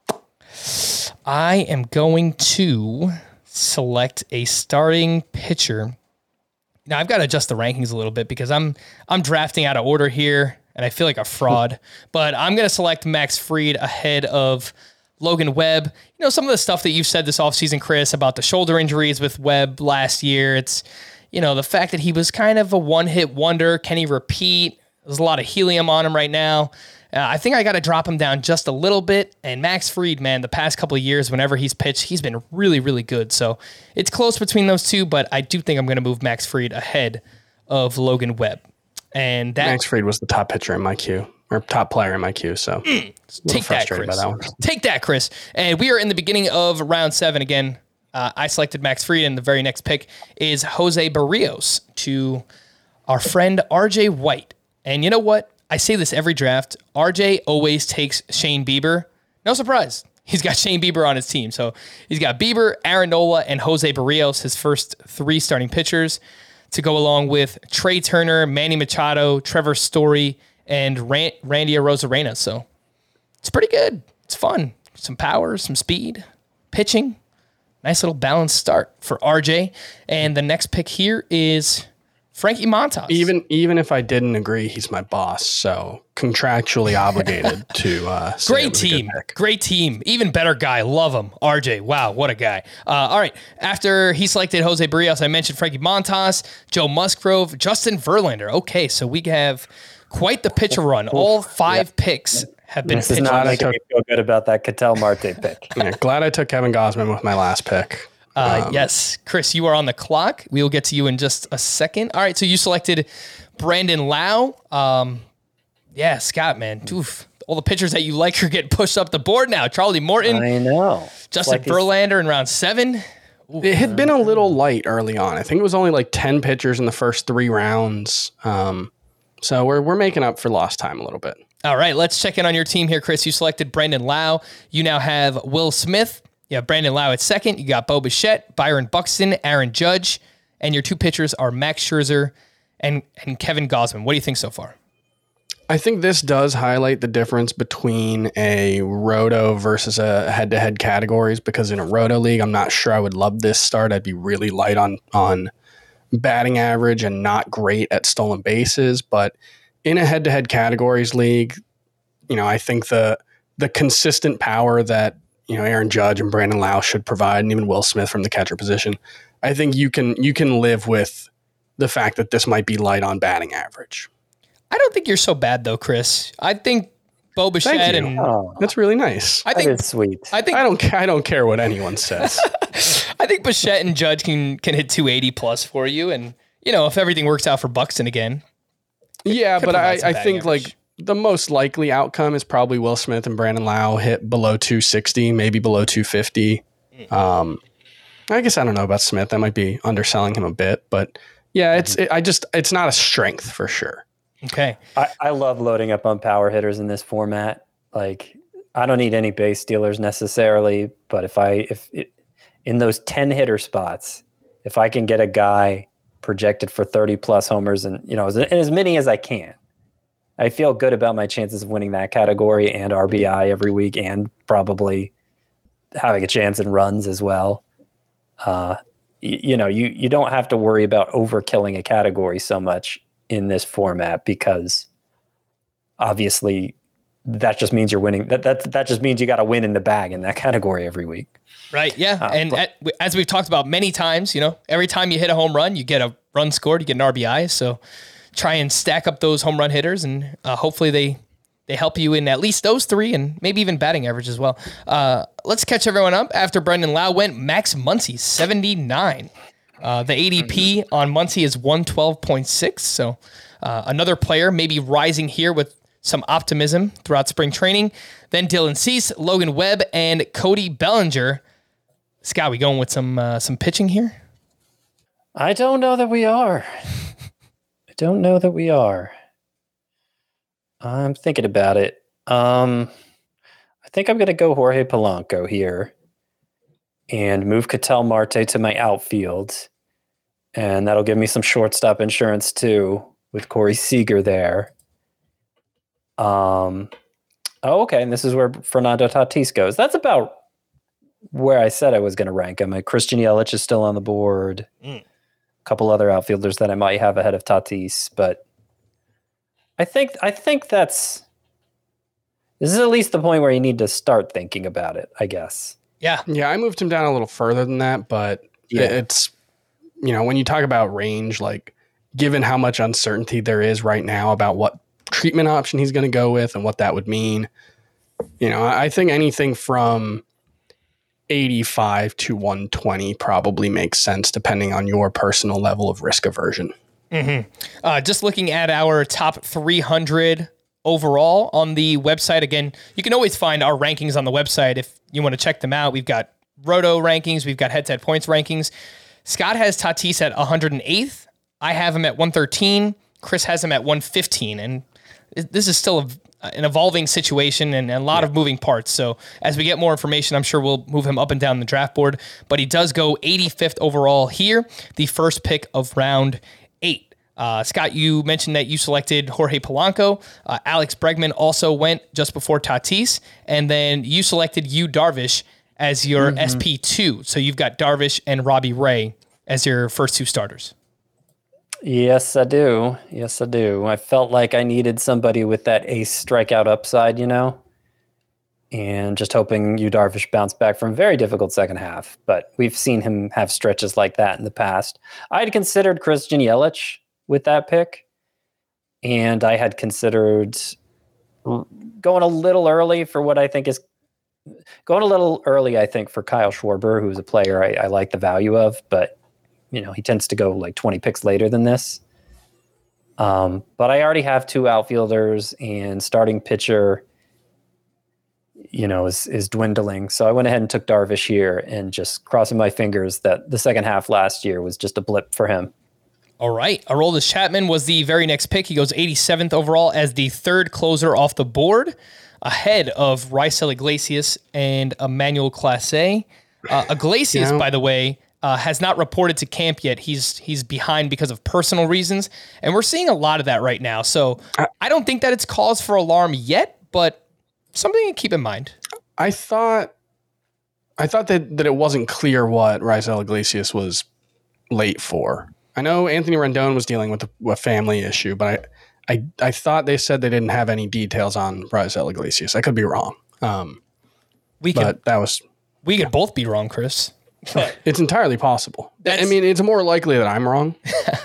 I am going to select a starting pitcher. Now I've got to adjust the rankings a little bit because I'm drafting out of order here and I feel like a fraud, but I'm going to select Max Fried ahead of Logan Webb. You know, some of the stuff that you've said this offseason, Chris, about the shoulder injuries with Webb last year. It's, the fact that he was kind of a one-hit wonder. Can he repeat? There's a lot of helium on him right now. I think I got to drop him down just a little bit. And Max Fried, man, the past couple of years, whenever he's pitched, he's been really, really good. So it's close between those two, but I do think I'm going to move Max Fried ahead of Logan Webb. And that Max Fried was the top pitcher in my queue, or top player in my queue. So take that, Chris. By that one. Take that, Chris. And we are in the beginning of round 7 again. I selected Max Fried, and the very next pick is Jose Barrios to our friend RJ White. And you know what? I say this every draft. RJ always takes Shane Bieber. No surprise. He's got Shane Bieber on his team. So he's got Bieber, Aaron Nola, and Jose Barrios, his first 3 starting pitchers, to go along with Trey Turner, Manny Machado, Trevor Story, and Randy Arozarena. So it's pretty good. It's fun. Some power, some speed, pitching. nice little balanced start for RJ. And the next pick here is Frankie Montas. Even if I didn't agree, he's my boss, so contractually obligated to say it was a good pick. Great team. Even better guy. Love him. RJ. Wow, what a guy. All right. After he selected Jose Barrios, I mentioned Frankie Montas, Joe Musgrove, Justin Verlander. Okay, so we have quite the pitcher run. All 5 picks have been pitched. This is not making me feel good about that Ketel Marte pick. Yeah, glad I took Kevin Gausman with my last pick. Yes. Chris, you are on the clock. We will get to you in just a second. All right, so you selected Brandon Lowe. Yeah, Scott, man. Oof. All the pitchers that you like are getting pushed up the board now. Charlie Morton. I know. Justin Verlander in round 7. Ooh, it had been a little light early on. I think it was only like 10 pitchers in the first 3 rounds. So we're making up for lost time a little bit. All right, let's check in on your team here, Chris. You selected Brandon Lowe. You now have Will Smith. You have Brandon Lowe at second. You got Bo Bichette, Byron Buxton, Aaron Judge. And your 2 pitchers are Max Scherzer and Kevin Gausman. What do you think so far? I think this does highlight the difference between a roto versus a head-to-head categories, because in a roto league, I'm not sure I would love this start. I'd be really light on batting average and not great at stolen bases. But in a head-to-head categories league, I think the consistent power that Aaron Judge and Brandon Lowe should provide, and even Will Smith from the catcher position, I think you can live with the fact that this might be light on batting average. I don't think you're so bad though, Chris. I think Bo Bichette and that's really nice. That is sweet. I don't care what anyone says. I think Bichette and Judge can hit 280 plus for you, and if everything works out for Buxton again. Yeah, but I think like the most likely outcome is probably Will Smith and Brandon Lowe hit below 260, maybe below 250. I guess I don't know about Smith. That might be underselling him a bit, but yeah, it's not a strength for sure. Okay. I love loading up on power hitters in this format. Like, I don't need any base stealers necessarily, but if in those 10 hitter spots, if I can get a guy projected for 30 plus homers and as many as I can, I feel good about my chances of winning that category and RBI every week, and probably having a chance in runs as well. You don't have to worry about overkilling a category so much in this format, because obviously that just means you're winning. That just means you got to win in the bag in that category every week. Right. Yeah. As we've talked about many times, every time you hit a home run, you get a run scored, you get an RBI. So try and stack up those home run hitters, and hopefully they help you in at least those 3, and maybe even batting average as well. Let's catch everyone up. After Brendan Lowe went Max Muncy, 79. The ADP on Muncy is 112.6. So another player maybe rising here with some optimism throughout spring training. Then Dylan Cease, Logan Webb, and Cody Bellinger. Scott, we going with some pitching here? I don't know that we are. I'm thinking about it. I think I'm going to go Jorge Polanco here and move Ketel Marte to my outfield. And that'll give me some shortstop insurance too, with Corey Seager there. Okay. And this is where Fernando Tatis goes. That's about where I said I was going to rank him. Christian Yelich is still on the board. A couple other outfielders that I might have ahead of Tatis, but I think this is at least the point where you need to start thinking about it, I guess. Yeah. Yeah. I moved him down a little further than that, but it's, when you talk about range, like given how much uncertainty there is right now about what treatment option he's going to go with and what that would mean, I think anything from 85 to 120 probably makes sense depending on your personal level of risk aversion. Mm-hmm. Just looking at our top 300 overall on the website. Again, you can always find our rankings on the website if you want to check them out. We've got roto rankings. We've got head-to-head points rankings. Scott has Tatis at 108th. I have him at 113. Chris has him at 115. And this is still an evolving situation and a lot of moving parts. So as we get more information, I'm sure we'll move him up and down the draft board. But he does go 85th overall here, the first pick of round 8. Scott, you mentioned that you selected Jorge Polanco. Alex Bregman also went just before Tatis. And then you selected Yu Darvish as your SP2. So you've got Darvish and Robbie Ray as your first two starters. Yes, I do. I felt like I needed somebody with that ace strikeout upside, and just hoping Yu Darvish bounced back from a very difficult second half. But we've seen him have stretches like that in the past. I had considered Christian Yelich with that pick, and I had considered going a little early for what I think is going a little early, I think, for Kyle Schwarber, who's a player I like the value of, but he tends to go like 20 picks later than this. But I already have two outfielders, and starting pitcher, is dwindling. So I went ahead and took Darvish here, and just crossing my fingers that the second half last year was just a blip for him. All right. Aroldis Chapman was the very next pick. He goes 87th overall as the third closer off the board, ahead of Raisel Iglesias and Emmanuel Clase. Iglesias, by the way, has not reported to camp yet. He's behind because of personal reasons, and we're seeing a lot of that right now. So I don't think that it's cause for alarm yet, but something to keep in mind. I thought that it wasn't clear what Raisel Iglesias was late for. I know Anthony Rendon was dealing with a family issue, but I thought they said they didn't have any details on Raisel Iglesias. I could be wrong. We could both be wrong, Chris. It's entirely possible. I mean, it's more likely that I'm wrong.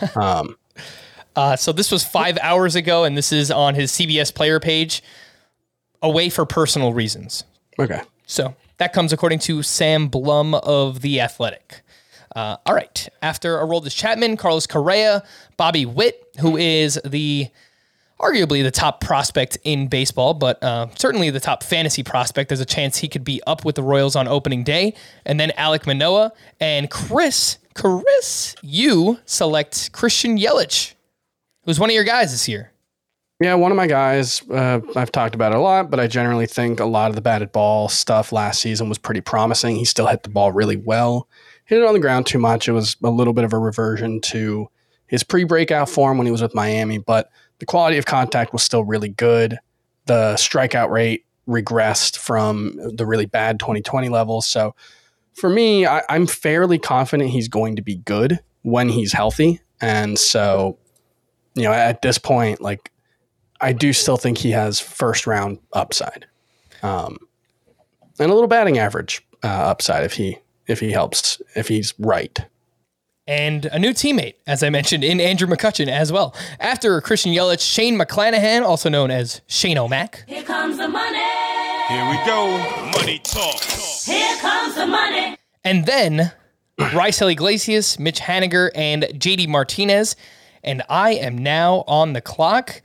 So this was 5 hours ago, and this is on his CBS player page, away for personal reasons. Okay. So that comes according to Sam Blum of The Athletic. All right. After Aroldis Chapman, Carlos Correa, Bobby Witt, who is arguably the top prospect in baseball, but certainly the top fantasy prospect. There's a chance he could be up with the Royals on opening day. And then Alek Manoah and Chris, you select Christian Yelich, who's one of your guys this year. Yeah, one of my guys. I've talked about it a lot, but I generally think a lot of the batted ball stuff last season was pretty promising. He still hit the ball really well. Hit it on the ground too much. It was a little bit of a reversion to his pre-breakout form when he was with Miami, but the quality of contact was still really good. The strikeout rate regressed from the really bad 2020 levels. So for me, I'm fairly confident he's going to be good when he's healthy. And so, at this point, I do still think he has first round upside, and a little batting average upside if he helps, if he's right. And a new teammate, as I mentioned, in Andrew McCutchen as well. After Christian Yelich, Shane McClanahan, also known as Shane O'Mac. Here comes the money. Here we go. Money talk. Here comes the money. And then Raisel Iglesias, Mitch Haniger, and JD Martinez. And I am now on the clock.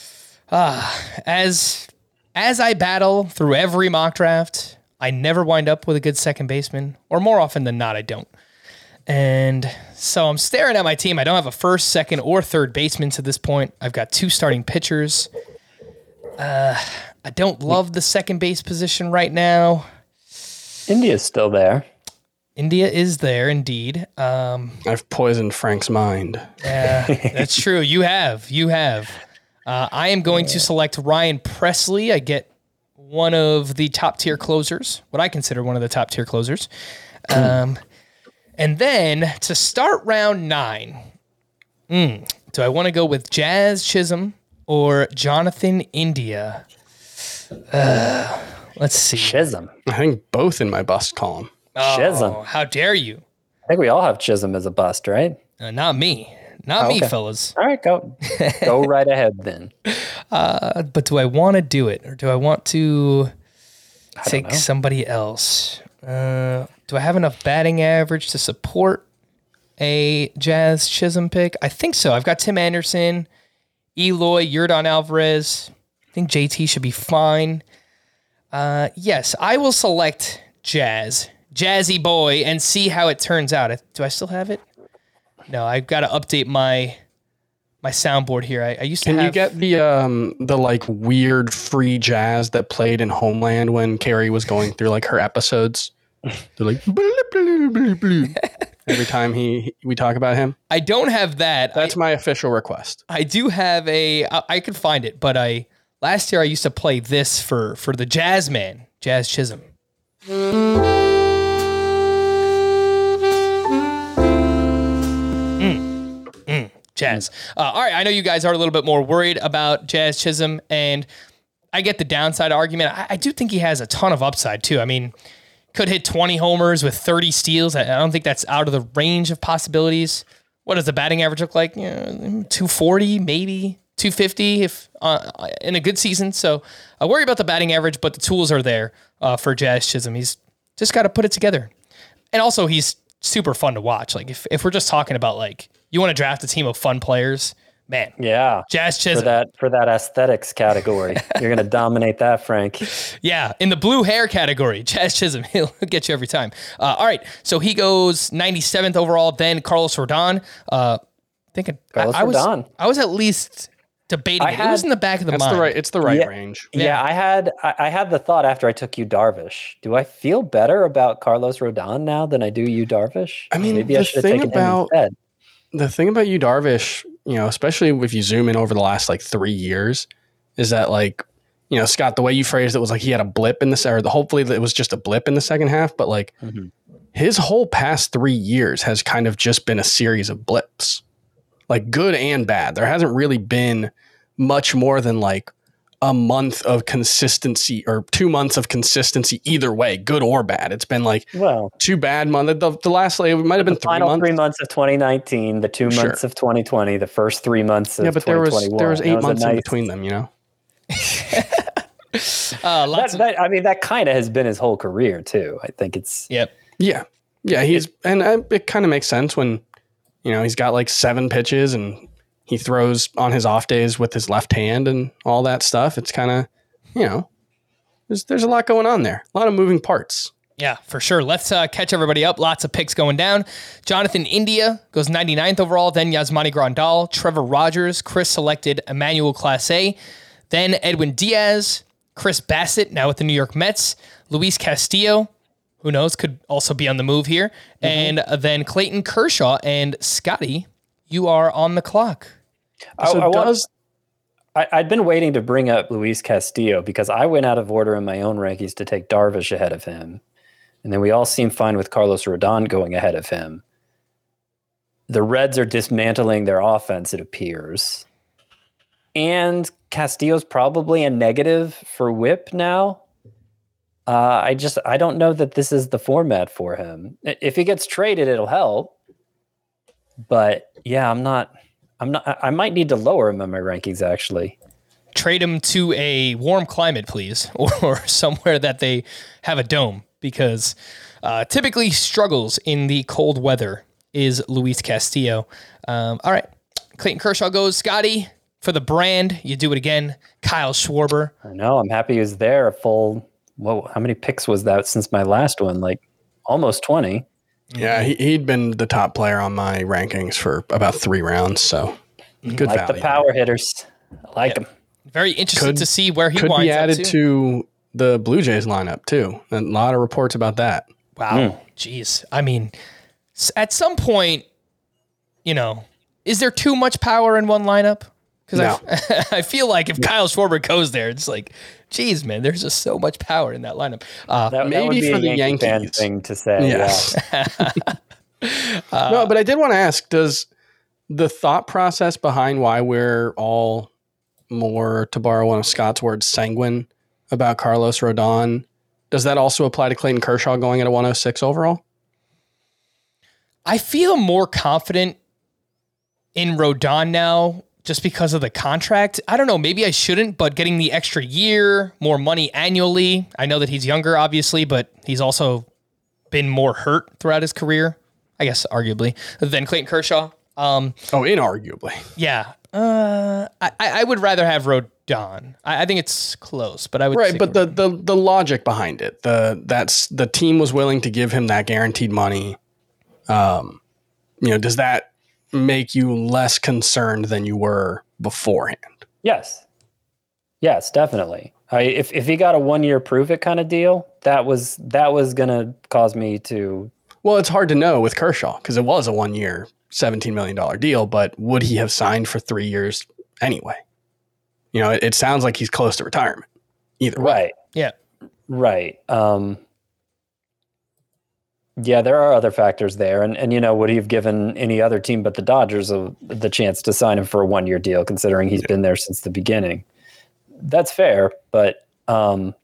As I battle through every mock draft, I never wind up with a good second baseman, or more often than not, I don't. And so I'm staring at my team. I don't have a first, second, or third baseman to this point. I've got two starting pitchers. I don't love the second base position right now. India's still there. India is there, indeed. I've poisoned Frank's mind. Yeah, that's true. You have. I am going to select Ryan Presley. I get one of the top-tier closers, what I consider one of the top-tier closers. And then to start round 9, do I want to go with Jazz Chisholm or Jonathan India? Let's see. Chisholm. I think both in my bust column. Oh, Chisholm. how dare you? I think we all have Chisholm as a bust, right? Not me. Not me, okay. fellas. All right, go right ahead then. But do I want to do it, or do I want to take somebody else? Do I have enough batting average to support a Jazz Chisholm pick? I think so. I've got Tim Anderson, Eloy, Yordan Alvarez. I think JT should be fine. Yes, I will select Jazzy boy, and see how it turns out. Do I still have it? No, I've got to update my soundboard here. I used to have... Can you get the weird free Jazz that played in Homeland when Carrie was going through her episodes? They're like every time we talk about him. I don't have that. That's my official request. I do have I could find it, but last year I used to play this for the Jazz Man, Jazz Chisholm. Jazz. All right, I know you guys are a little bit more worried about Jazz Chisholm, and I get the downside argument. I do think he has a ton of upside, too. I mean, could hit 20 homers with 30 steals. I don't think that's out of the range of possibilities. What does the batting average look like? 240, maybe 250 if in a good season. So I worry about the batting average, but the tools are there for Jazz Chisholm. He's just got to put it together. And also, he's super fun to watch. Like, if we're just talking about, like, you want to draft a team of fun players, man. Yeah. Jazz Chisholm. For that aesthetics category. You're going to dominate that, Frank. Yeah. In the blue hair category, Jazz Chisholm, he'll get you every time. All right. So he goes 97th overall. Then Carlos Rodon. Rodon. I was at least debating it. It was in the back of the mind. It's the right range. Yeah. I had the thought after I took Yu Darvish. Do I feel better about Carlos Rodon now than I do Yu Darvish? I mean, maybe I should have taken him instead. The thing about Yu Darvish, especially if you zoom in over the last like 3 years, is that like, Scott, the way you phrased it was like he had a blip in this, or hopefully it was just a blip in the second half, but like his whole past 3 years has kind of just been a series of blips, like good and bad. There hasn't really been much more than like a month of consistency or 2 months of consistency either way, good or bad. It's been like 2 bad months. The last, like, it might have been 3 months. 3 months of 2019, the 2 months of 2020, the first 3 months of 2021. There was 8 months in between them, that kind of has been his whole career too. I think it's yeah. It kind of makes sense when he's got like 7 pitches and he throws on his off days with his left hand and all that stuff. It's kind of, there's a lot going on there. A lot of moving parts. Yeah, for sure. Let's catch everybody up. Lots of picks going down. Jonathan India goes 99th overall. Then Yasmani Grandal, Trevor Rogers. Chris selected Emmanuel Clase. Then Edwin Diaz, Chris Bassett, now with the New York Mets. Luis Castillo, who knows, could also be on the move here. And then Clayton Kershaw and Scotty. You are on the clock. I'd been waiting to bring up Luis Castillo because I went out of order in my own rankings to take Darvish ahead of him. And then we all seem fine with Carlos Rodon going ahead of him. The Reds are dismantling their offense, it appears. And Castillo's probably a negative for WHIP now. I don't know that this is the format for him. If he gets traded, it'll help. But yeah, I might need to lower him in my rankings, actually. Trade him to a warm climate, please, or somewhere that they have a dome, because typically struggles in the cold weather is Luis Castillo. All right. Clayton Kershaw goes. Scotty, for the brand, you do it again. Kyle Schwarber. I know. I'm happy he was there. How many picks was that since my last one? Like almost 20. Yeah, he'd been the top player on my rankings for about 3 rounds, so good like value. The power hitters. I like him. Very interested to see where he winds up. Could be added to the Blue Jays lineup, too. A lot of reports about that. Wow. Jeez. I mean, at some point, is there too much power in one lineup? Because no. I feel like if Kyle Schwarber goes there, it's like, geez, man, there's just so much power in that lineup. That maybe would be for a the Yankee fan Yankees thing to say. Yes. No, but I did want to ask, does the thought process behind why we're all more, to borrow one of Scott's words, sanguine about Carlos Rodon, does that also apply to Clayton Kershaw going at a 106 overall? I feel more confident in Rodon now just because of the contract. I don't know, maybe I shouldn't, but getting the extra year, more money annually. I know that he's younger, obviously, but he's also been more hurt throughout his career, I guess, arguably, than Clayton Kershaw. Inarguably. Yeah. I would rather have Rodon. I think it's close, but I would. Right, but the logic behind it, that's the team was willing to give him that guaranteed money. Does that make you less concerned than you were beforehand? Yes, definitely. If he got a 1 year prove it kind of deal, that was gonna cause me to. Well, it's hard to know with Kershaw because it was a 1 year, $17 million deal, but would he have signed for 3 years anyway? It sounds like he's close to retirement either way. Right. Yeah. Right. Yeah, there are other factors there. And would he have given any other team but the Dodgers the chance to sign him for a 1-year deal, considering he's been there since the beginning? That's fair. But I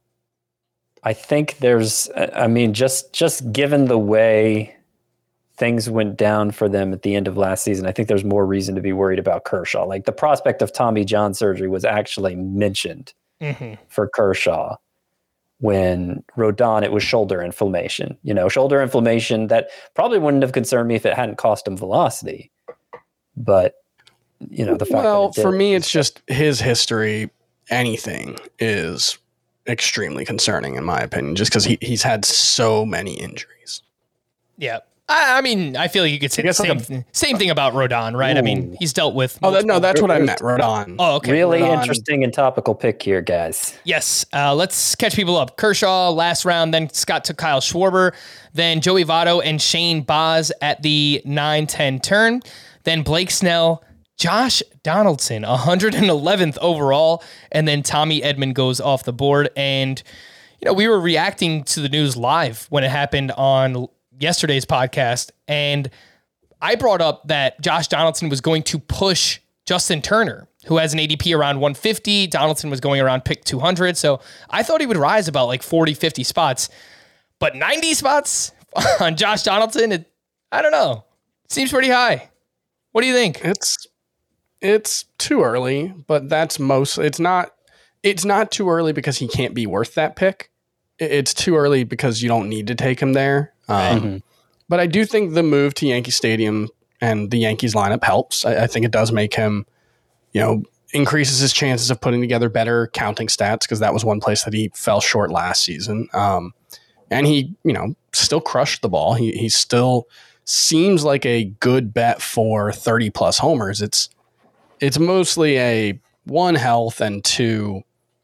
think just given the way things went down for them at the end of last season, I think there's more reason to be worried about Kershaw. Like, the prospect of Tommy John surgery was actually mentioned for Kershaw. When Rodon, it was shoulder inflammation. Shoulder inflammation that probably wouldn't have concerned me if it hadn't cost him velocity. But, the fact that for me, it's just his history. Anything is extremely concerning, in my opinion, just because he's had so many injuries. Yeah. I mean, I feel like you could say the same thing about Rodon, right? Ooh. I mean, he's dealt with... that's what I meant, Rodon. Oh, okay. Really interesting and topical pick here, guys. Yes. Let's catch people up. Kershaw last round, then Scott took Kyle Schwarber, then Joey Votto and Shane Baz at the 9-10 turn, then Blake Snell, Josh Donaldson, 111th overall, and then Tommy Edman goes off the board. And, we were reacting to the news live when it happened on yesterday's podcast, and I brought up that Josh Donaldson was going to push Justin Turner, who has an ADP around 150. Donaldson was going around pick 200, so I thought he would rise about like 40, 50 spots, but 90 spots on Josh Donaldson, I don't know. Seems pretty high. What do you think? It's too early, but it's not too early because he can't be worth that pick. It's too early because you don't need to take him there. But I do think the move to Yankee Stadium and the Yankees lineup helps. I think it does make him, increases his chances of putting together better counting stats, because that was one place that he fell short last season. And he, still crushed the ball. He still seems like a good bet for 30 plus homers. It's mostly a 1, health, and 2,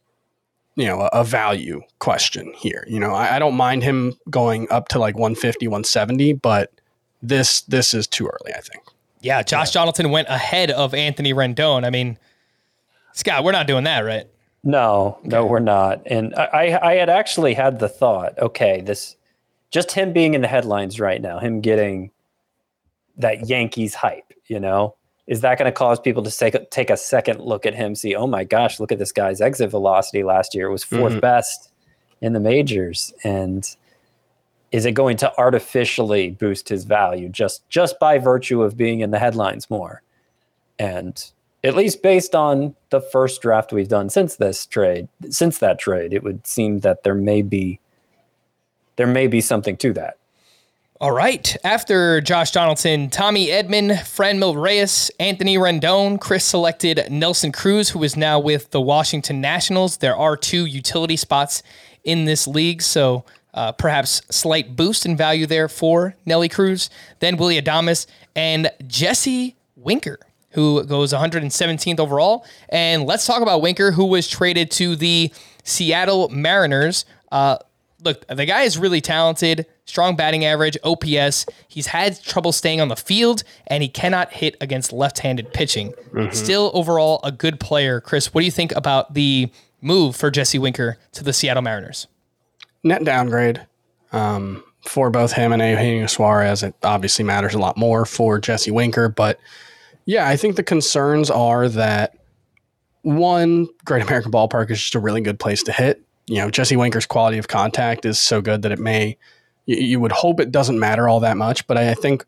a value question here. I don't mind him going up to like 150, 170, but this is too early, I think. Yeah, Josh Donaldson went ahead of Anthony Rendon. I mean, Scott, we're not doing that, right? No, we're not. And I had actually had the thought, okay, just him being in the headlines right now, him getting that Yankees hype, is that going to cause people to take a second look at him, see, oh my gosh, look at this guy's exit velocity last year. It was 4th best in the majors. And is it going to artificially boost his value just by virtue of being in the headlines more? And at least based on the first draft we've done since that trade, it would seem that there may be something to that. All right. After Josh Donaldson, Tommy Edman, Franmil Reyes, Anthony Rendon, Chris selected Nelson Cruz, who is now with the Washington Nationals. There are 2 utility spots in this league, so perhaps slight boost in value there for Nelly Cruz. Then Willy Adames and Jesse Winker, who goes 117th overall. And let's talk about Winker, who was traded to the Seattle Mariners. Look, the guy is really talented, strong batting average, OPS. He's had trouble staying on the field, and he cannot hit against left-handed pitching. Still, overall, a good player. Chris, what do you think about the move for Jesse Winker to the Seattle Mariners? Net downgrade for both him and Eugenio Suarez. It obviously matters a lot more for Jesse Winker, but yeah, I think the concerns are that, one, Great American Ballpark is just a really good place to hit. Jesse Winker's quality of contact is so good that you would hope it doesn't matter all that much. But I think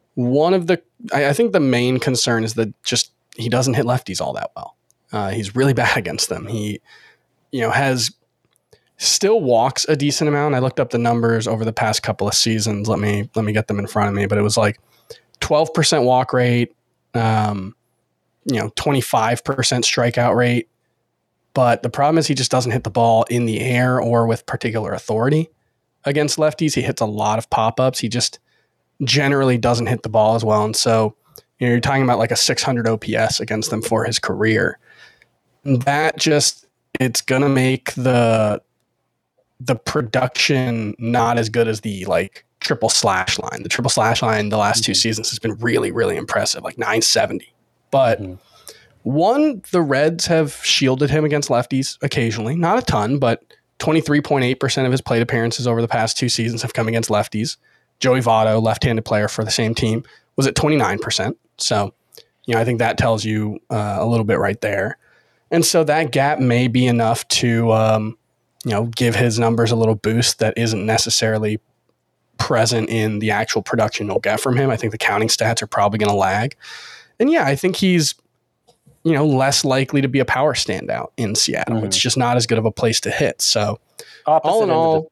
I think the main concern is that just he doesn't hit lefties all that well. He's really bad against them. He, has still walks a decent amount. I looked up the numbers over the past couple of seasons. Let me get them in front of me. But it was like 12% walk rate, 25% strikeout rate. But the problem is he just doesn't hit the ball in the air or with particular authority against lefties. He hits a lot of pop-ups. He just generally doesn't hit the ball as well. And so you're talking about like a 600 OPS against them for his career. That just, it's going to make the production not as good as the like triple slash line. The triple slash line the last 2 seasons has been really, really impressive, like 970. But one, the Reds have shielded him against lefties occasionally, not a ton, but 23.8% of his plate appearances over the past 2 seasons have come against lefties. Joey Votto, left-handed player for the same team, was at 29%. So, I think that tells you a little bit right there. And so that gap may be enough to, give his numbers a little boost that isn't necessarily present in the actual production you'll get from him. I think the counting stats are probably going to lag. And yeah, I think he's, less likely to be a power standout in Seattle. Mm-hmm. It's just not as good of a place to hit. So all in all,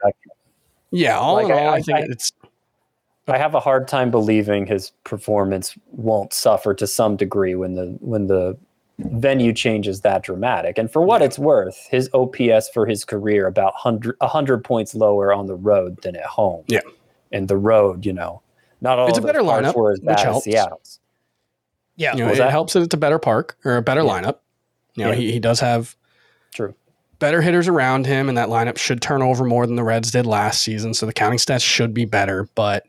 I think it's... I have a hard time believing his performance won't suffer to some degree when the venue changes that dramatic. And for what it's worth, his OPS for his career about 100 points lower on the road than at home. Yeah. And the road, not all it's a better lineup, were as bad as Seattle's. Yeah. It helps that it's a better park or a better lineup. He does have better hitters around him, and that lineup should turn over more than the Reds did last season. So the counting stats should be better, but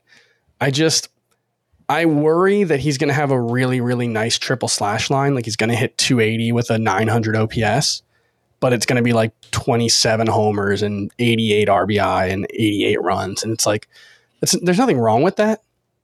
I worry that he's going to have a really, really nice triple slash line. Like he's going to hit 280 with a 900 OPS, but it's going to be like 27 homers and 88 RBI and 88 runs. And it's like, there's nothing wrong with that.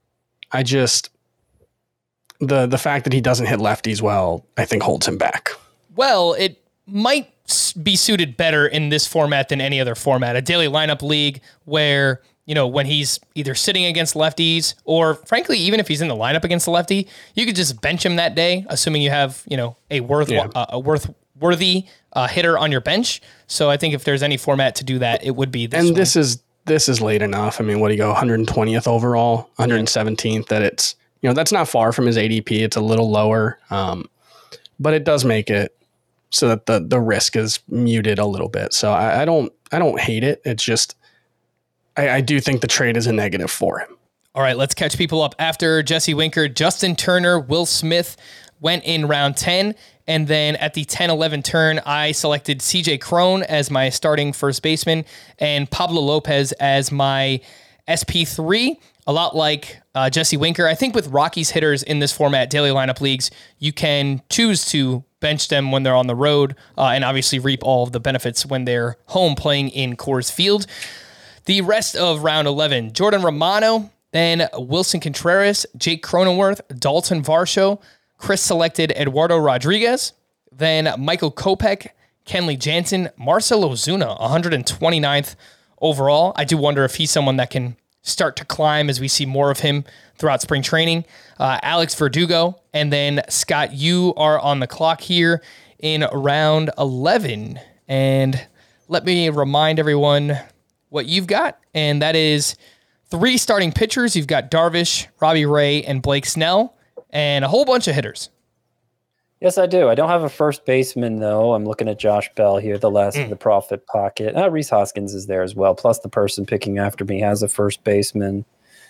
The fact that he doesn't hit lefties well, I think holds him back. Well, it might be suited better in this format than any other format, a daily lineup league where, when he's either sitting against lefties or frankly, even if he's in the lineup against the lefty, you could just bench him that day, assuming you have, a worthy hitter on your bench. So I think if there's any format to do that, it would be this. And this is late enough. I mean, what do you go 120th overall, 117th that it's, that's not far from his ADP. It's a little lower. But it does make it so that the risk is muted a little bit. So I don't hate it. It's just, I do think the trade is a negative for him. All right, let's catch people up. After Jesse Winker, Justin Turner, Will Smith went in round 10. And then at the 10-11 turn, I selected CJ Cron as my starting first baseman and Pablo Lopez as my SP3. A lot like Jesse Winker. I think with Rockies hitters in this format, daily lineup leagues, you can choose to bench them when they're on the road and obviously reap all of the benefits when they're home playing in Coors Field. The rest of round 11, Jordan Romano, then Wilson Contreras, Jake Cronenworth, Dalton Varsho. Chris selected Eduardo Rodriguez, then Michael Kopech, Kenley Jansen, Marcell Ozuna, 129th overall. I do wonder if he's someone that can start to climb as we see more of him throughout spring training. Alex Verdugo, and then Scott, you are on the clock here in round 11. And let me remind everyone what you've got, and that is 3 starting pitchers. You've got Darvish, Robbie Ray, and Blake Snell, and a whole bunch of hitters. Yes, I do. I don't have a first baseman, though. I'm looking at Josh Bell here, the last of the profit pocket. Rhys Hoskins is there as well, plus the person picking after me has a first baseman.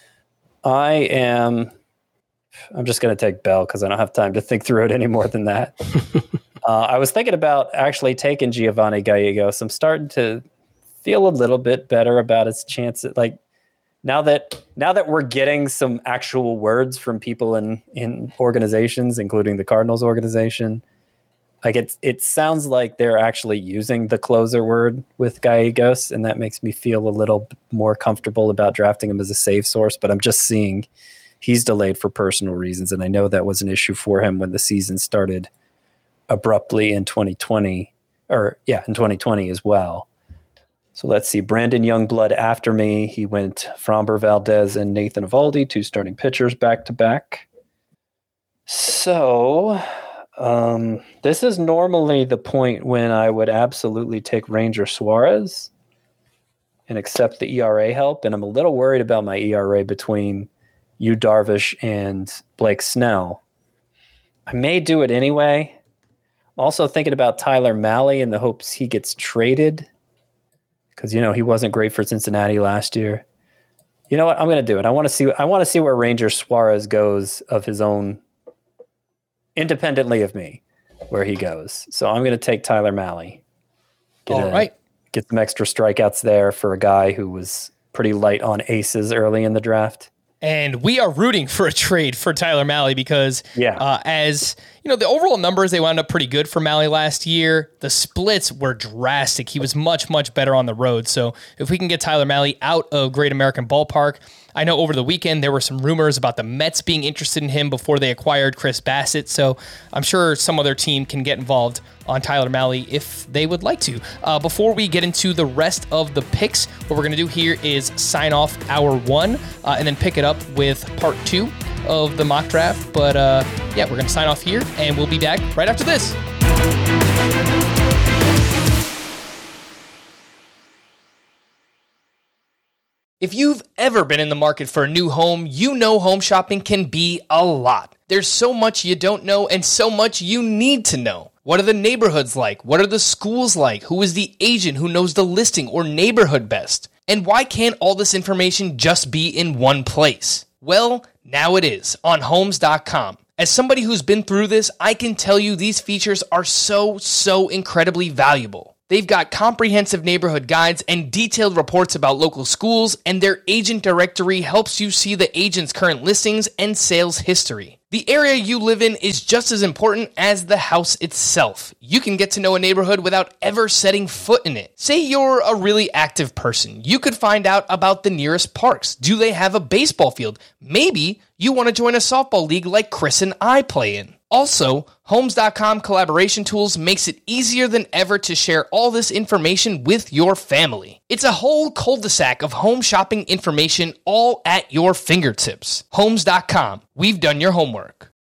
I'm just going to take Bell because I don't have time to think through it any more than that. I was thinking about actually taking Giovanni Gallegos. I'm starting to feel a little bit better about his chances. Like now that we're getting some actual words from people in organizations, including the Cardinals organization, like it sounds like they're actually using the closer word with Gallegos, and that makes me feel a little more comfortable about drafting him as a save source. But I'm just seeing he's delayed for personal reasons, and I know that was an issue for him when the season started abruptly in 2020 as well. So let's see. Brandon Youngblood after me. He went Framber Valdez and Nathan Eovaldi, 2 starting pitchers back to back. So this is normally the point when I would absolutely take Ranger Suarez and accept the ERA help. And I'm a little worried about my ERA between Yu Darvish and Blake Snell. I may do it anyway. I'm also thinking about Tyler Mahle in the hopes he gets traded, because he wasn't great for Cincinnati last year. You know what? I'm going to do it. I want to see where Ranger Suarez goes of his own, independently of me, where he goes. So I'm going to take Tyler Mahle. Get some extra strikeouts there for a guy who was pretty light on aces early in the draft. And we are rooting for a trade for Tyler Mahle because as you know, the overall numbers, they wound up pretty good for Mahle last year. The splits were drastic. He was much, much better on the road. So if we can get Tyler Mahle out of Great American Ballpark, I know over the weekend there were some rumors about the Mets being interested in him before they acquired Chris Bassett. So I'm sure some other team can get involved on Tyler Mahle if they would like to. Before we get into the rest of the picks, what we're going to do here is sign off hour one and then pick it up with part two of the mock draft. But yeah, we're going to sign off here and we'll be back right after this. If you've ever been in the market for a new home, you know home shopping can be a lot. There's so much you don't know and so much you need to know. What are the neighborhoods like? What are the schools like? Who is the agent who knows the listing or neighborhood best? And why can't all this information just be in one place? Well, now it is on Homes.com. As somebody who's been through this, I can tell you these features are so incredibly valuable. They've got comprehensive neighborhood guides and detailed reports about local schools, and their agent directory helps you see the agent's current listings and sales history. The area you live in is just as important as the house itself. You can get to know a neighborhood without ever setting foot in it. Say you're a really active person. You could find out about the nearest parks. Do they have a baseball field? Maybe you want to join a softball league like Chris and I play in. Also, Homes.com collaboration tools makes it easier than ever to share all this information with your family. It's a whole cul-de-sac of home shopping information all at your fingertips. Homes.com. We've done your homework.